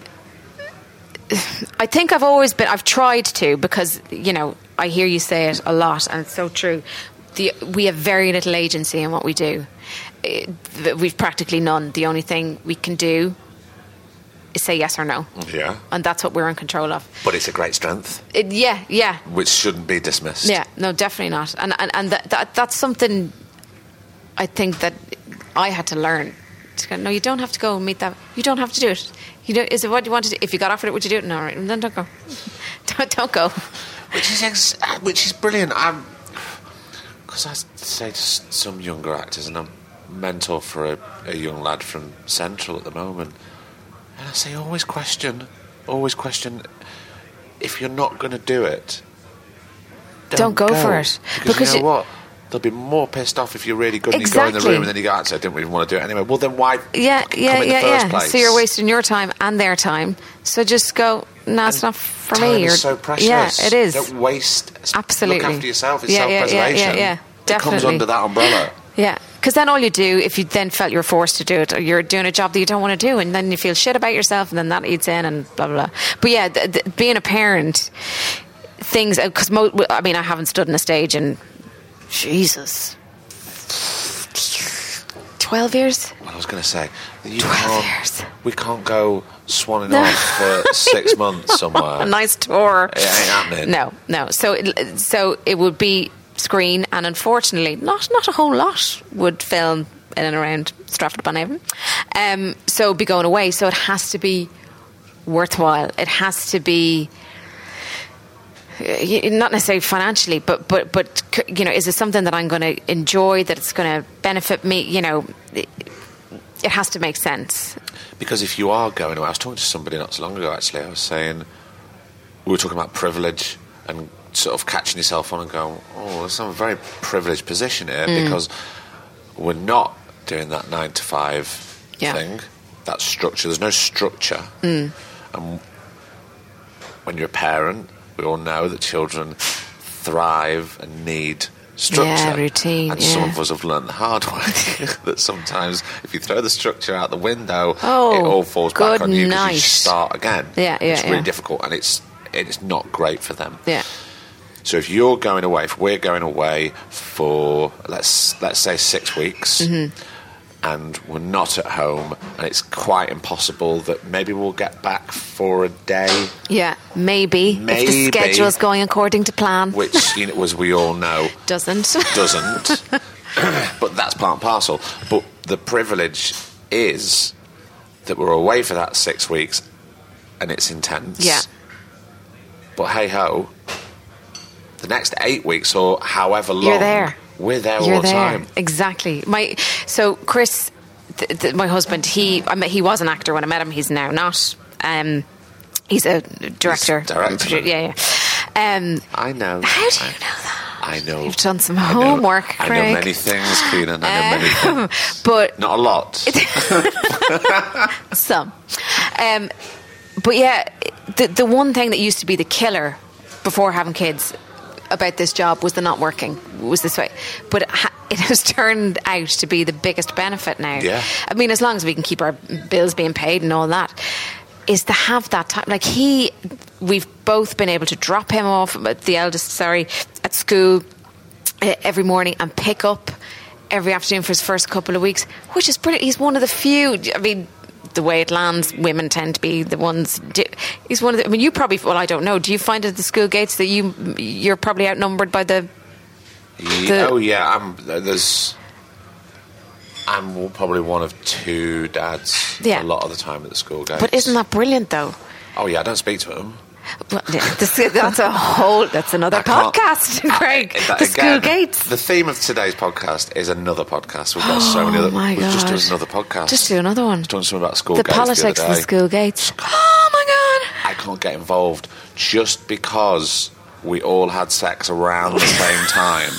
Speaker 8: I think I've always been. I've tried to because you know I hear you say it a lot, and it's so true. The, we have very little agency in what we do. It, we've practically none. The only thing we can do is say yes or no,
Speaker 3: yeah,
Speaker 8: and that's what we're in control of.
Speaker 3: but it's a great strength,
Speaker 8: It, yeah, yeah,
Speaker 3: which shouldn't be dismissed.
Speaker 8: yeah. No, definitely not. And and and that, that that's something I think that I had to learn. To go, no, you don't have to go and meet that. You don't have to do it. You know, is it what you want to do? If you got offered it, would you do it? No, all right, then don't go. don't, don't go.
Speaker 3: Which is ex- which is brilliant. I'm because I say to s- some younger actors, and I'm mentor for a, a young lad from Central at the moment, and I say always question, always question if you're not going to do it.
Speaker 8: Don't go for it.
Speaker 3: because,
Speaker 8: Because
Speaker 3: you know
Speaker 8: you-
Speaker 3: what. They'll be more pissed off if you're really good and you go in the
Speaker 8: Exactly.
Speaker 3: room and then you go, actually, I didn't really want to do it anyway. Well, then why
Speaker 8: Yeah,
Speaker 3: fucking
Speaker 8: yeah,
Speaker 3: come in
Speaker 8: yeah,
Speaker 3: the first
Speaker 8: yeah.
Speaker 3: place?
Speaker 8: So you're wasting your time and their time. So just go. No, it's not for
Speaker 3: Time
Speaker 8: me.
Speaker 3: is
Speaker 8: Or-
Speaker 3: so precious.
Speaker 8: Yeah, it is.
Speaker 3: Don't waste.
Speaker 8: Absolutely.
Speaker 3: Look after yourself. It's
Speaker 8: Yeah, yeah, yeah,
Speaker 3: self-preservation.
Speaker 8: yeah, yeah.
Speaker 3: It comes
Speaker 8: Definitely.
Speaker 3: under that umbrella.
Speaker 8: Yeah, because then all you do, if you then felt you were forced to do it, or you're doing a job that you don't want to do, and then you feel shit about yourself, and then that eats in, and blah blah blah. But yeah, th- th- being a parent, things because mo- I mean, I haven't stood on a stage in Jesus, twelve years.
Speaker 3: Well, I was going to say, you
Speaker 8: Twelve
Speaker 3: can't,
Speaker 8: years.
Speaker 3: we can't go swanning off for six months somewhere.
Speaker 8: A nice tour.
Speaker 3: It ain't happening.
Speaker 8: No, no. So, it, so it would be screen, and unfortunately, not not a whole lot would film in and around Stratford-upon-Avon. Um, so it'd be going away. So it has to be worthwhile. It has to be. uh, Not necessarily financially, but but but you know, is it something that I'm going to enjoy? That it's going to benefit me? You know, it, it has to make sense.
Speaker 3: Because if you are going away, I was talking to somebody not so long ago, actually. I was saying, we were talking about privilege and sort of catching yourself on and going, oh, there's some very privileged position here
Speaker 8: Mm.
Speaker 3: because we're not doing that nine to five
Speaker 8: Yeah.
Speaker 3: thing, that structure. There's no structure.
Speaker 8: Mm.
Speaker 3: And when you're a parent, we all know that children thrive and need structure.
Speaker 8: Yeah, routine,
Speaker 3: And some
Speaker 8: yeah.
Speaker 3: of us have learned the hard way that sometimes if you throw the structure out the window,
Speaker 8: Oh,
Speaker 3: it all falls back
Speaker 8: good
Speaker 3: on you because
Speaker 8: night.
Speaker 3: you start again.
Speaker 8: Yeah, yeah,
Speaker 3: It's really
Speaker 8: yeah.
Speaker 3: difficult, and it's it's not great for them.
Speaker 8: Yeah.
Speaker 3: So if you're going away, if we're going away for let's let's say six weeks,
Speaker 8: Mm-hmm.
Speaker 3: and we're not at home, and it's quite impossible that maybe we'll get back for a day.
Speaker 8: Yeah, maybe,
Speaker 3: maybe
Speaker 8: if the schedule's going according to plan.
Speaker 3: Which, you know, as we all know,
Speaker 8: doesn't.
Speaker 3: Doesn't. But that's part and parcel. But the privilege is that we're away for that six weeks, and it's intense.
Speaker 8: Yeah.
Speaker 3: But hey ho, the next eight weeks or however long,
Speaker 8: you're there.
Speaker 3: We're there
Speaker 8: You're
Speaker 3: all the
Speaker 8: there.
Speaker 3: time.
Speaker 8: Exactly. My so Chris, th- th- my husband, he I met, he was an actor when I met him. He's now not. Um, he's a director.
Speaker 3: He's a director.
Speaker 8: Yeah, yeah. Um,
Speaker 3: I know.
Speaker 8: How do you
Speaker 3: I,
Speaker 8: know that?
Speaker 3: I know.
Speaker 8: You've done some
Speaker 3: I know-
Speaker 8: homework,
Speaker 3: I
Speaker 8: Craig.
Speaker 3: know many things, Keenan. I know many
Speaker 8: Um,
Speaker 3: things.
Speaker 8: but
Speaker 3: Not a lot.
Speaker 8: some. Um, but yeah, the the one thing that used to be the killer before having kids about this job was the not working, was this way. But it, ha- it has turned out to be the biggest benefit now.
Speaker 3: Yeah.
Speaker 8: I mean, as long as we can keep our bills being paid and all that, is to have that time. Like he, we've both been able to drop him off, the eldest, sorry, at school uh, every morning and pick up every afternoon for his first couple of weeks, which is pretty. He's one of the few. I mean, the way it lands, women tend to be the ones. Do, he's one of the. I mean, you probably. Well, I don't know. Do you find at the school gates that you you're probably outnumbered by the?
Speaker 3: Yeah,
Speaker 8: the
Speaker 3: oh yeah, I'm. There's. I'm probably one of two dads
Speaker 8: Yeah.
Speaker 3: a lot of the time at the school gates.
Speaker 8: But isn't that brilliant, though?
Speaker 3: Oh yeah, I don't speak to them.
Speaker 8: Well, yeah, this, that's a whole. That's another
Speaker 3: I can't-
Speaker 8: podcast, Craig.
Speaker 3: I- that-
Speaker 8: the school
Speaker 3: again,
Speaker 8: gates.
Speaker 3: The theme of today's podcast is another podcast. We've got so many
Speaker 8: Oh
Speaker 3: other.
Speaker 8: my
Speaker 3: We'll just do
Speaker 8: God.
Speaker 3: another podcast.
Speaker 8: Just do another one.
Speaker 3: Talking something about school
Speaker 8: The
Speaker 3: gates
Speaker 8: politics
Speaker 3: the
Speaker 8: of
Speaker 3: other
Speaker 8: the
Speaker 3: day.
Speaker 8: school gates. Oh my God!
Speaker 3: I can't get involved just because we all had sex around the same time.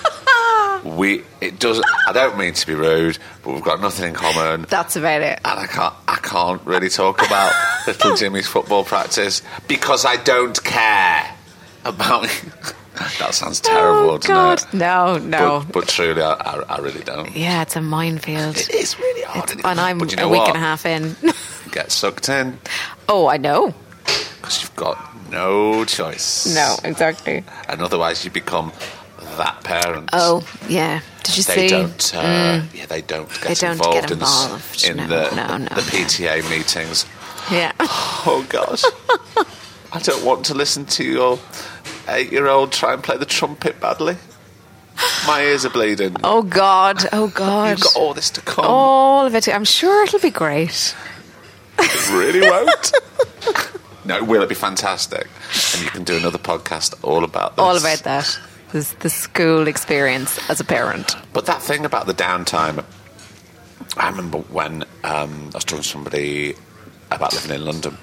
Speaker 3: We it doesn't. I don't mean to be rude, but we've got nothing in common.
Speaker 8: That's about it.
Speaker 3: And I can't, I can't really talk about little Jimmy's football practice because I don't care about. That sounds terrible,
Speaker 8: Oh
Speaker 3: doesn't
Speaker 8: God!
Speaker 3: it?
Speaker 8: No, no.
Speaker 3: But, but truly, I, I, I really don't.
Speaker 8: Yeah, it's a minefield.
Speaker 3: It is really hard.
Speaker 8: It's-
Speaker 3: isn't it?
Speaker 8: and I'm
Speaker 3: But you know
Speaker 8: a week
Speaker 3: what?
Speaker 8: and a half in.
Speaker 3: Get sucked in
Speaker 8: Oh, I know.
Speaker 3: because you've got no choice.
Speaker 8: No, exactly.
Speaker 3: And otherwise, you become that parent.
Speaker 8: Oh, yeah. Did you
Speaker 3: They
Speaker 8: see?
Speaker 3: don't. Uh, Yeah, they don't get
Speaker 8: They don't
Speaker 3: involved,
Speaker 8: get
Speaker 3: in, the s-
Speaker 8: involved.
Speaker 3: in
Speaker 8: No,
Speaker 3: the,
Speaker 8: no, no,
Speaker 3: the P T A meetings.
Speaker 8: Yeah.
Speaker 3: Oh gosh, I don't want to listen to your eight-year-old try and play the trumpet badly. My ears are bleeding.
Speaker 8: Oh God! Oh God!
Speaker 3: You've got all this to come.
Speaker 8: All of it. I'm sure it'll be great.
Speaker 3: It really won't. No, it will. It'll be fantastic, and you can do another podcast all about this.
Speaker 8: All about that. This, the school experience as a parent.
Speaker 3: But that thing about the downtime, I remember when um, I was talking to somebody about living in London,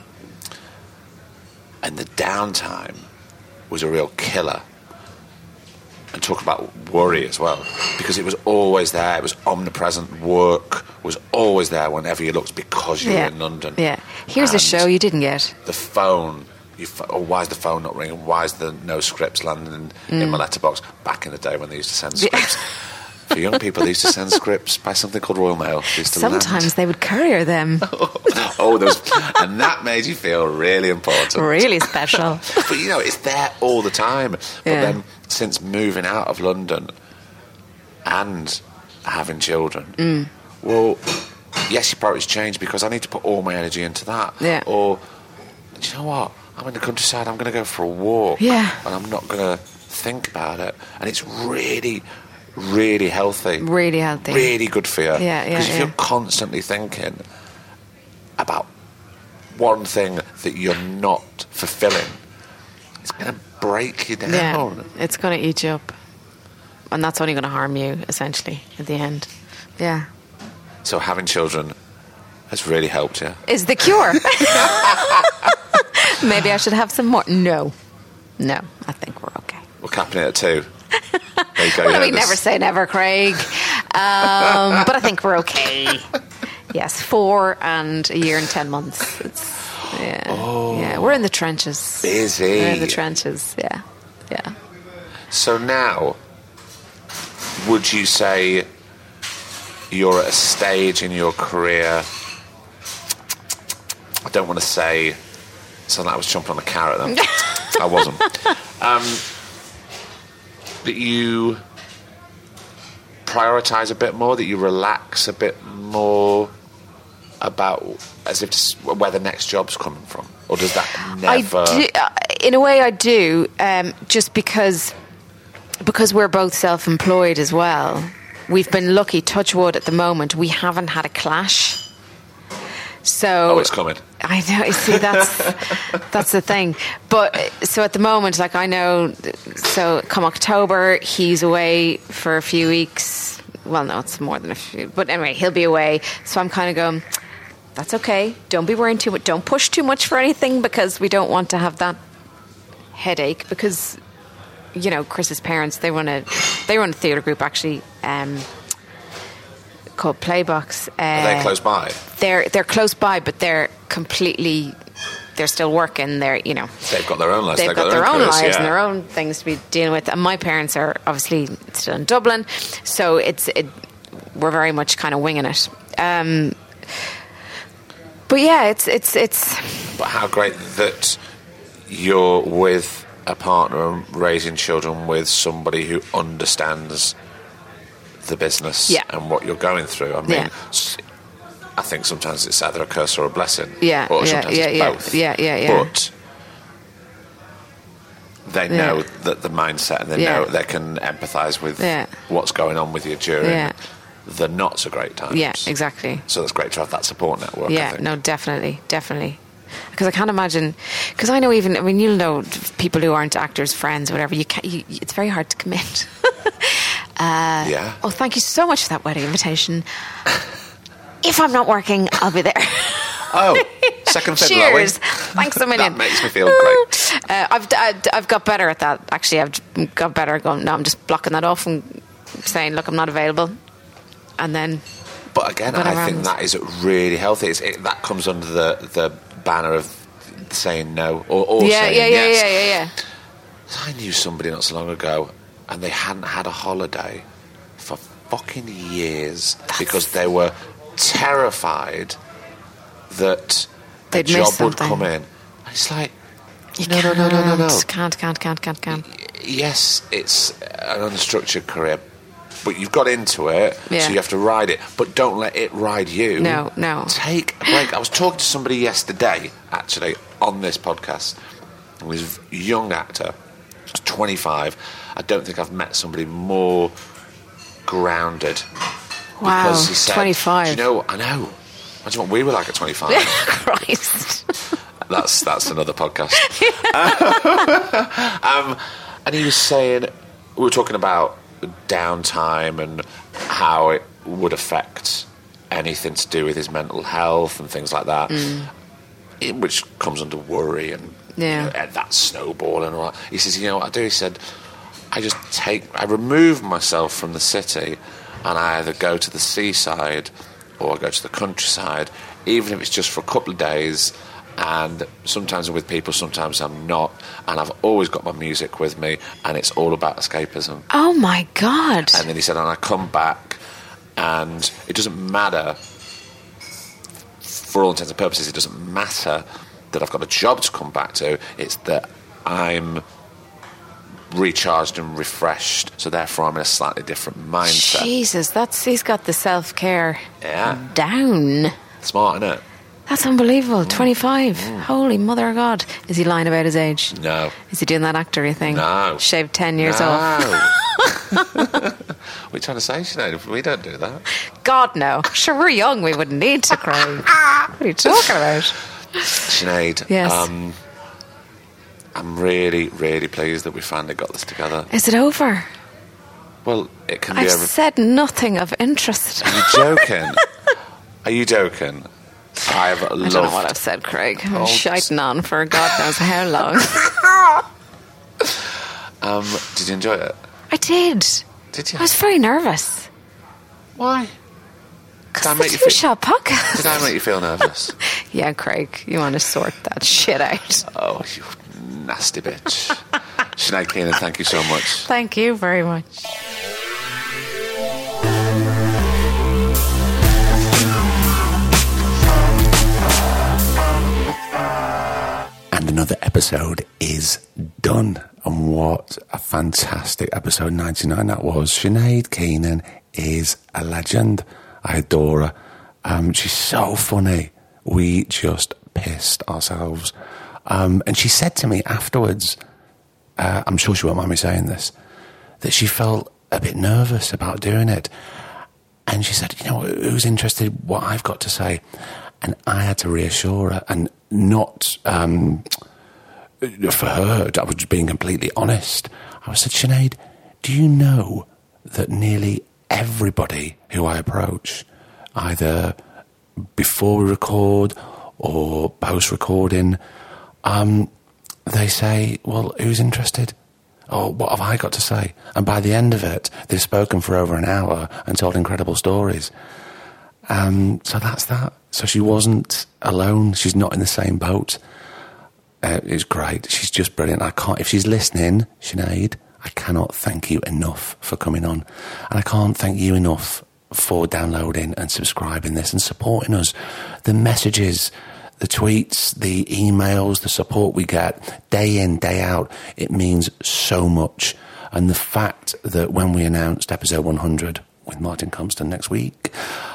Speaker 3: and the downtime was a real killer. And talk about worry as well, because it was always there. It was omnipresent. Work was always there whenever you looked because you
Speaker 8: yeah.
Speaker 3: were in London.
Speaker 8: Yeah. Here's a
Speaker 3: And
Speaker 8: show you didn't get.
Speaker 3: The phone. You f- oh, why is the phone not ringing? Why is there no scripts landing in,
Speaker 8: Mm.
Speaker 3: in my letterbox? Back in the day when they used to send scripts. For young people, they used to send scripts by something called Royal Mail. They used to
Speaker 8: Sometimes
Speaker 3: land.
Speaker 8: they would courier them.
Speaker 3: Oh, those, and that made you feel really important.
Speaker 8: Really special.
Speaker 3: But you know, it's there all the time. But
Speaker 8: Yeah.
Speaker 3: then, since moving out of London and having children,
Speaker 8: Mm.
Speaker 3: well, yes, your priorities change because I need to put all my energy into that.
Speaker 8: Yeah.
Speaker 3: Or, do you know what? I'm in the countryside. I'm going to go for a walk.
Speaker 8: Yeah.
Speaker 3: And I'm not going to think about it. And it's really, really healthy.
Speaker 8: Really healthy.
Speaker 3: Really good for you.
Speaker 8: Yeah, yeah,
Speaker 3: Because if
Speaker 8: yeah.
Speaker 3: you're constantly thinking about one thing that you're not fulfilling, it's going to break you down.
Speaker 8: Yeah. It's going to eat you up. And that's only going to harm you, essentially, at the end. Yeah.
Speaker 3: So having children has really helped you.
Speaker 8: Is the cure. Maybe I should have some more. No. No. I think we're okay.
Speaker 3: We're capping it at two. There you go.
Speaker 8: Well,
Speaker 3: yeah,
Speaker 8: we
Speaker 3: this-
Speaker 8: never say never, Craig. Um, but I think we're okay. Yes, four and a year and ten months. It's, yeah,
Speaker 3: Oh.
Speaker 8: yeah. We're in the trenches.
Speaker 3: Busy.
Speaker 8: We're in the trenches. Yeah, yeah.
Speaker 3: So now, would you say you're at a stage in your career? I don't want to say something like I was chomping on a carrot then. I wasn't. Um, that you prioritise a bit more, that you relax a bit more about, as if to, where the next job's coming from? Or does that never...
Speaker 8: I do, uh, in a way I do, um, just because because we're both self-employed as well. We've been lucky, touch wood, at the moment, we haven't had a clash. So
Speaker 3: oh, it's coming.
Speaker 8: I know. You see, that's that's the thing. But so at the moment, like I know, so come October, he's away for a few weeks. Well, no, it's more than a few. But anyway, he'll be away. So I'm kind of going, that's okay. Don't be worrying too much. Don't push too much for anything, because we don't want to have that headache. Because, you know, Chris's parents, they run a they run a theatre group actually. Um, called Playbox. Uh,
Speaker 3: Are they close by?
Speaker 8: They're they're close by, but they're completely. They're still working. They're you know.
Speaker 3: They've got their own lives.
Speaker 8: They've,
Speaker 3: they've
Speaker 8: got,
Speaker 3: got
Speaker 8: their,
Speaker 3: their
Speaker 8: own,
Speaker 3: own
Speaker 8: lives
Speaker 3: careers,
Speaker 8: and
Speaker 3: yeah.
Speaker 8: their own things to be dealing with. And my parents are obviously still in Dublin, so it's it. We're very much kind of winging it. Um, but yeah, it's it's it's.
Speaker 3: But how great that you're with a partner and raising children with somebody who understands the business
Speaker 8: yeah.
Speaker 3: and what you're going through. I mean,
Speaker 8: yeah.
Speaker 3: I think sometimes it's either a curse or a blessing.
Speaker 8: Yeah,
Speaker 3: or
Speaker 8: yeah,
Speaker 3: sometimes
Speaker 8: yeah,
Speaker 3: it's
Speaker 8: yeah,
Speaker 3: both.
Speaker 8: yeah, yeah, yeah.
Speaker 3: But they know
Speaker 8: yeah.
Speaker 3: that the mindset, and they
Speaker 8: yeah.
Speaker 3: know they can empathise with
Speaker 8: yeah.
Speaker 3: what's going on with you during
Speaker 8: yeah.
Speaker 3: the not so great times.
Speaker 8: Yeah, exactly.
Speaker 3: So it's great to have that support network.
Speaker 8: Yeah,
Speaker 3: I think.
Speaker 8: no, definitely, definitely. Because I can't imagine. Because I know even. I mean, you'll know people who aren't actors, friends, whatever. You can't. You, it's very hard to commit. Uh,
Speaker 3: yeah.
Speaker 8: Oh, thank you so much for that wedding invitation. If I'm not working, I'll be there.
Speaker 3: Oh, second fiddle.
Speaker 8: Cheers. Thanks a million.
Speaker 3: That makes me feel great.
Speaker 8: Uh, I've, I've I've got better at that. Actually, I've got better at going. No, I'm just blocking that off and saying, "Look, I'm not available," and then.
Speaker 3: But again, I
Speaker 8: around.
Speaker 3: think that is really healthy. It's, it, that comes under the the banner of saying no or, or
Speaker 8: yeah,
Speaker 3: saying
Speaker 8: yeah, yeah,
Speaker 3: yes.
Speaker 8: yeah, yeah, yeah.
Speaker 3: I knew somebody not so long ago, and they hadn't had a holiday for fucking years
Speaker 8: That's...
Speaker 3: because they were terrified that
Speaker 8: They'd
Speaker 3: a job
Speaker 8: miss
Speaker 3: would
Speaker 8: something.
Speaker 3: come in. And it's like,
Speaker 8: You
Speaker 3: no,
Speaker 8: can't,
Speaker 3: no, no, no, no, no.
Speaker 8: Can't, can't, can't, can't, can't.
Speaker 3: Yes, it's an unstructured career, but you've got into it,
Speaker 8: Yeah.
Speaker 3: so you have to ride it. But don't let it ride you.
Speaker 8: No, no.
Speaker 3: Take a break. I was talking to somebody yesterday, actually, on this podcast. He was a young actor. He was twenty-five. I don't think I've met somebody more grounded.
Speaker 8: Wow,
Speaker 3: Because he said,
Speaker 8: twenty-five.
Speaker 3: Do you know, I know. Imagine what we were like at twenty-five.
Speaker 8: Christ.
Speaker 3: That's that's another podcast. um, and he was saying, we were talking about downtime and how it would affect anything to do with his mental health and things like that,
Speaker 8: mm.
Speaker 3: it, which comes under worry and
Speaker 8: yeah.
Speaker 3: you know, that snowball and all that. He says, you know what I do? He said, I just take, I remove myself from the city and I either go to the seaside or I go to the countryside, even if it's just for a couple of days. And sometimes I'm with people, sometimes I'm not. And I've always got my music with me, and it's all about escapism.
Speaker 8: Oh, my God.
Speaker 3: And then he said, and I come back, and it doesn't matter, for all intents and purposes, it doesn't matter that I've got a job to come back to. It's that I'm recharged and refreshed, so therefore I'm in a slightly different mindset.
Speaker 8: Jesus, that's he's got the self-care
Speaker 3: Yeah.
Speaker 8: down.
Speaker 3: Smart, isn't it?
Speaker 8: That's unbelievable. twenty-five. Mm. Holy mother of God. Is he lying about his age?
Speaker 3: No.
Speaker 8: Is he doing that actor-y thing?
Speaker 3: No.
Speaker 8: Shaved ten years
Speaker 3: no.
Speaker 8: off?
Speaker 3: What are you trying to say, Sinead? We don't do that.
Speaker 8: God, no. Sure, we're young. We wouldn't need to, Craig. What are you talking about?
Speaker 3: Sinead,
Speaker 8: yes.
Speaker 3: um, I'm really, really pleased that we finally got this together.
Speaker 8: Is it over?
Speaker 3: Well, it can be
Speaker 8: I've
Speaker 3: over.
Speaker 8: said nothing of interest.
Speaker 3: Are you joking? Are you joking? I've loved...
Speaker 8: I don't know what I've said, Craig. I'm
Speaker 3: Oh,
Speaker 8: shiting on for God knows how long.
Speaker 3: um, did you enjoy it?
Speaker 8: I did.
Speaker 3: Did you?
Speaker 8: I was very nervous.
Speaker 3: Why?
Speaker 8: Because
Speaker 3: I
Speaker 8: it's a
Speaker 3: make you
Speaker 8: Two
Speaker 3: feel-
Speaker 8: Shot podcast.
Speaker 3: Did I make you feel nervous?
Speaker 8: Yeah, Craig, you want to sort that shit out.
Speaker 3: Oh, you nasty bitch. Sinead Keenan, thank you so much.
Speaker 8: Thank you very much.
Speaker 3: And another episode is done. And what a fantastic episode ninety-nine that was. Sinead Keenan is a legend. I adore her. Um, she's so funny. We just pissed ourselves. Um, and she said to me afterwards, uh, I'm sure she won't mind me saying this, that she felt a bit nervous about doing it. And she said, you know, who's interested what I've got to say? And I had to reassure her, and not um, for her, I was just being completely honest. I said, Sinead, do you know that nearly everybody who I approach, either before we record or post-recording, um, they say, well, who's interested? Or what have I got to say? And by the end of it, they've spoken for over an hour and told incredible stories. Um, so that's that. So she wasn't alone. She's not in the same boat. Uh, it's great. She's just brilliant. I can't, if she's listening, Sinead, I cannot thank you enough for coming on. And I can't thank you enough for downloading and subscribing this and supporting us. The messages, the tweets, the emails, the support we get day in, day out, it means so much. And the fact that when we announced episode one hundred with Martin Compston next week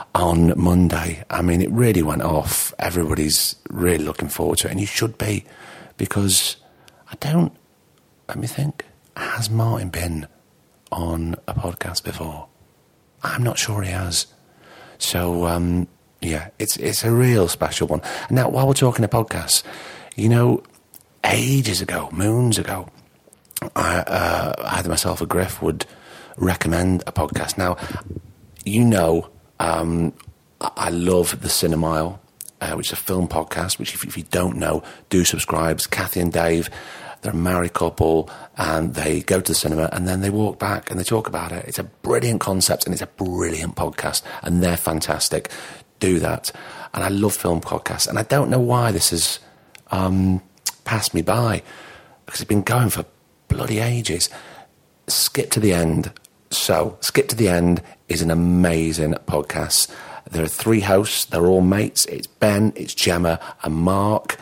Speaker 3: on Monday, I mean, it really went off. Everybody's really looking forward to it, and you should be, because I don't, let me think, has Martin been on a podcast before? I'm not sure he has. So, um, yeah, it's it's a real special one. Now, while we're talking about podcasts, you know, ages ago, moons ago, I, uh, either myself or Griff would recommend a podcast. Now, you know, um, I love The Cinemile, uh, which is a film podcast, which if, if you don't know, do subscribe. It's Kathy and Dave. They're a married couple, and they go to the cinema, and then they walk back and they talk about it. It's a brilliant concept, and it's a brilliant podcast, and they're fantastic. Do that. And I love film podcasts, and I don't know why this has um, passed me by, because it's been going for bloody ages. Skip to the End. So, Skip to the End is an amazing podcast. There are three hosts. They're all mates. It's Ben, it's Gemma, and Mark.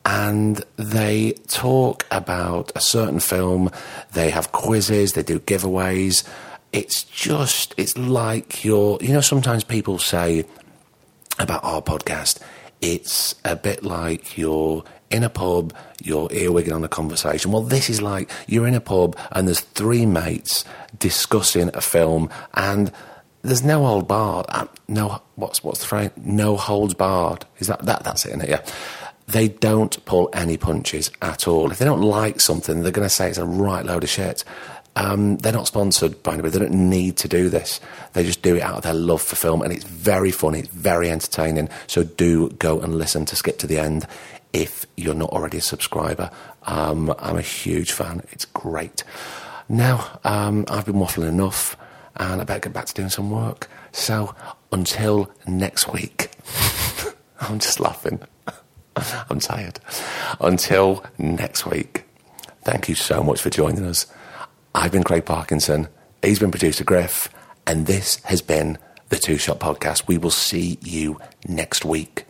Speaker 3: And they talk about a certain film. They have quizzes. They do giveaways. It's just, it's like you're, you know, sometimes people say about our podcast, it's a bit like you're in a pub, you're earwigging on a conversation. Well, this is like you're in a pub and there's three mates discussing a film, and there's no old bar. Uh, no, what's what's the phrase? No holds barred. Is that that? That's it, isn't it? Yeah. They don't pull any punches at all. If they don't like something, they're going to say it's a right load of shit. Um, they're not sponsored by anybody. They don't need to do this. They just do it out of their love for film, and it's very funny. It's very entertaining. So do go and listen to Skip to the End if you're not already a subscriber. Um, I'm a huge fan. It's great. Now, um, I've been waffling enough, and I better get back to doing some work. So until next week, I'm just laughing. I'm tired. Until next week, thank you so much for joining us. I've been Craig Parkinson. He's been producer Griff. And this has been the Two Shot Podcast. We will see you next week.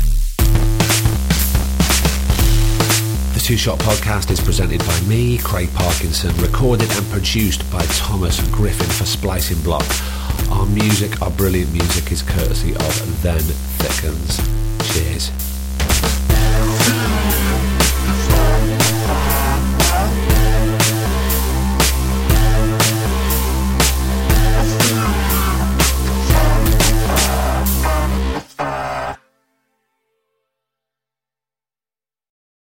Speaker 9: The Two Shot Podcast is presented by me, Craig Parkinson, recorded and produced by Thomas Griffin for Splicing Block. Our music, our brilliant music, is courtesy of Then Thickens. Cheers.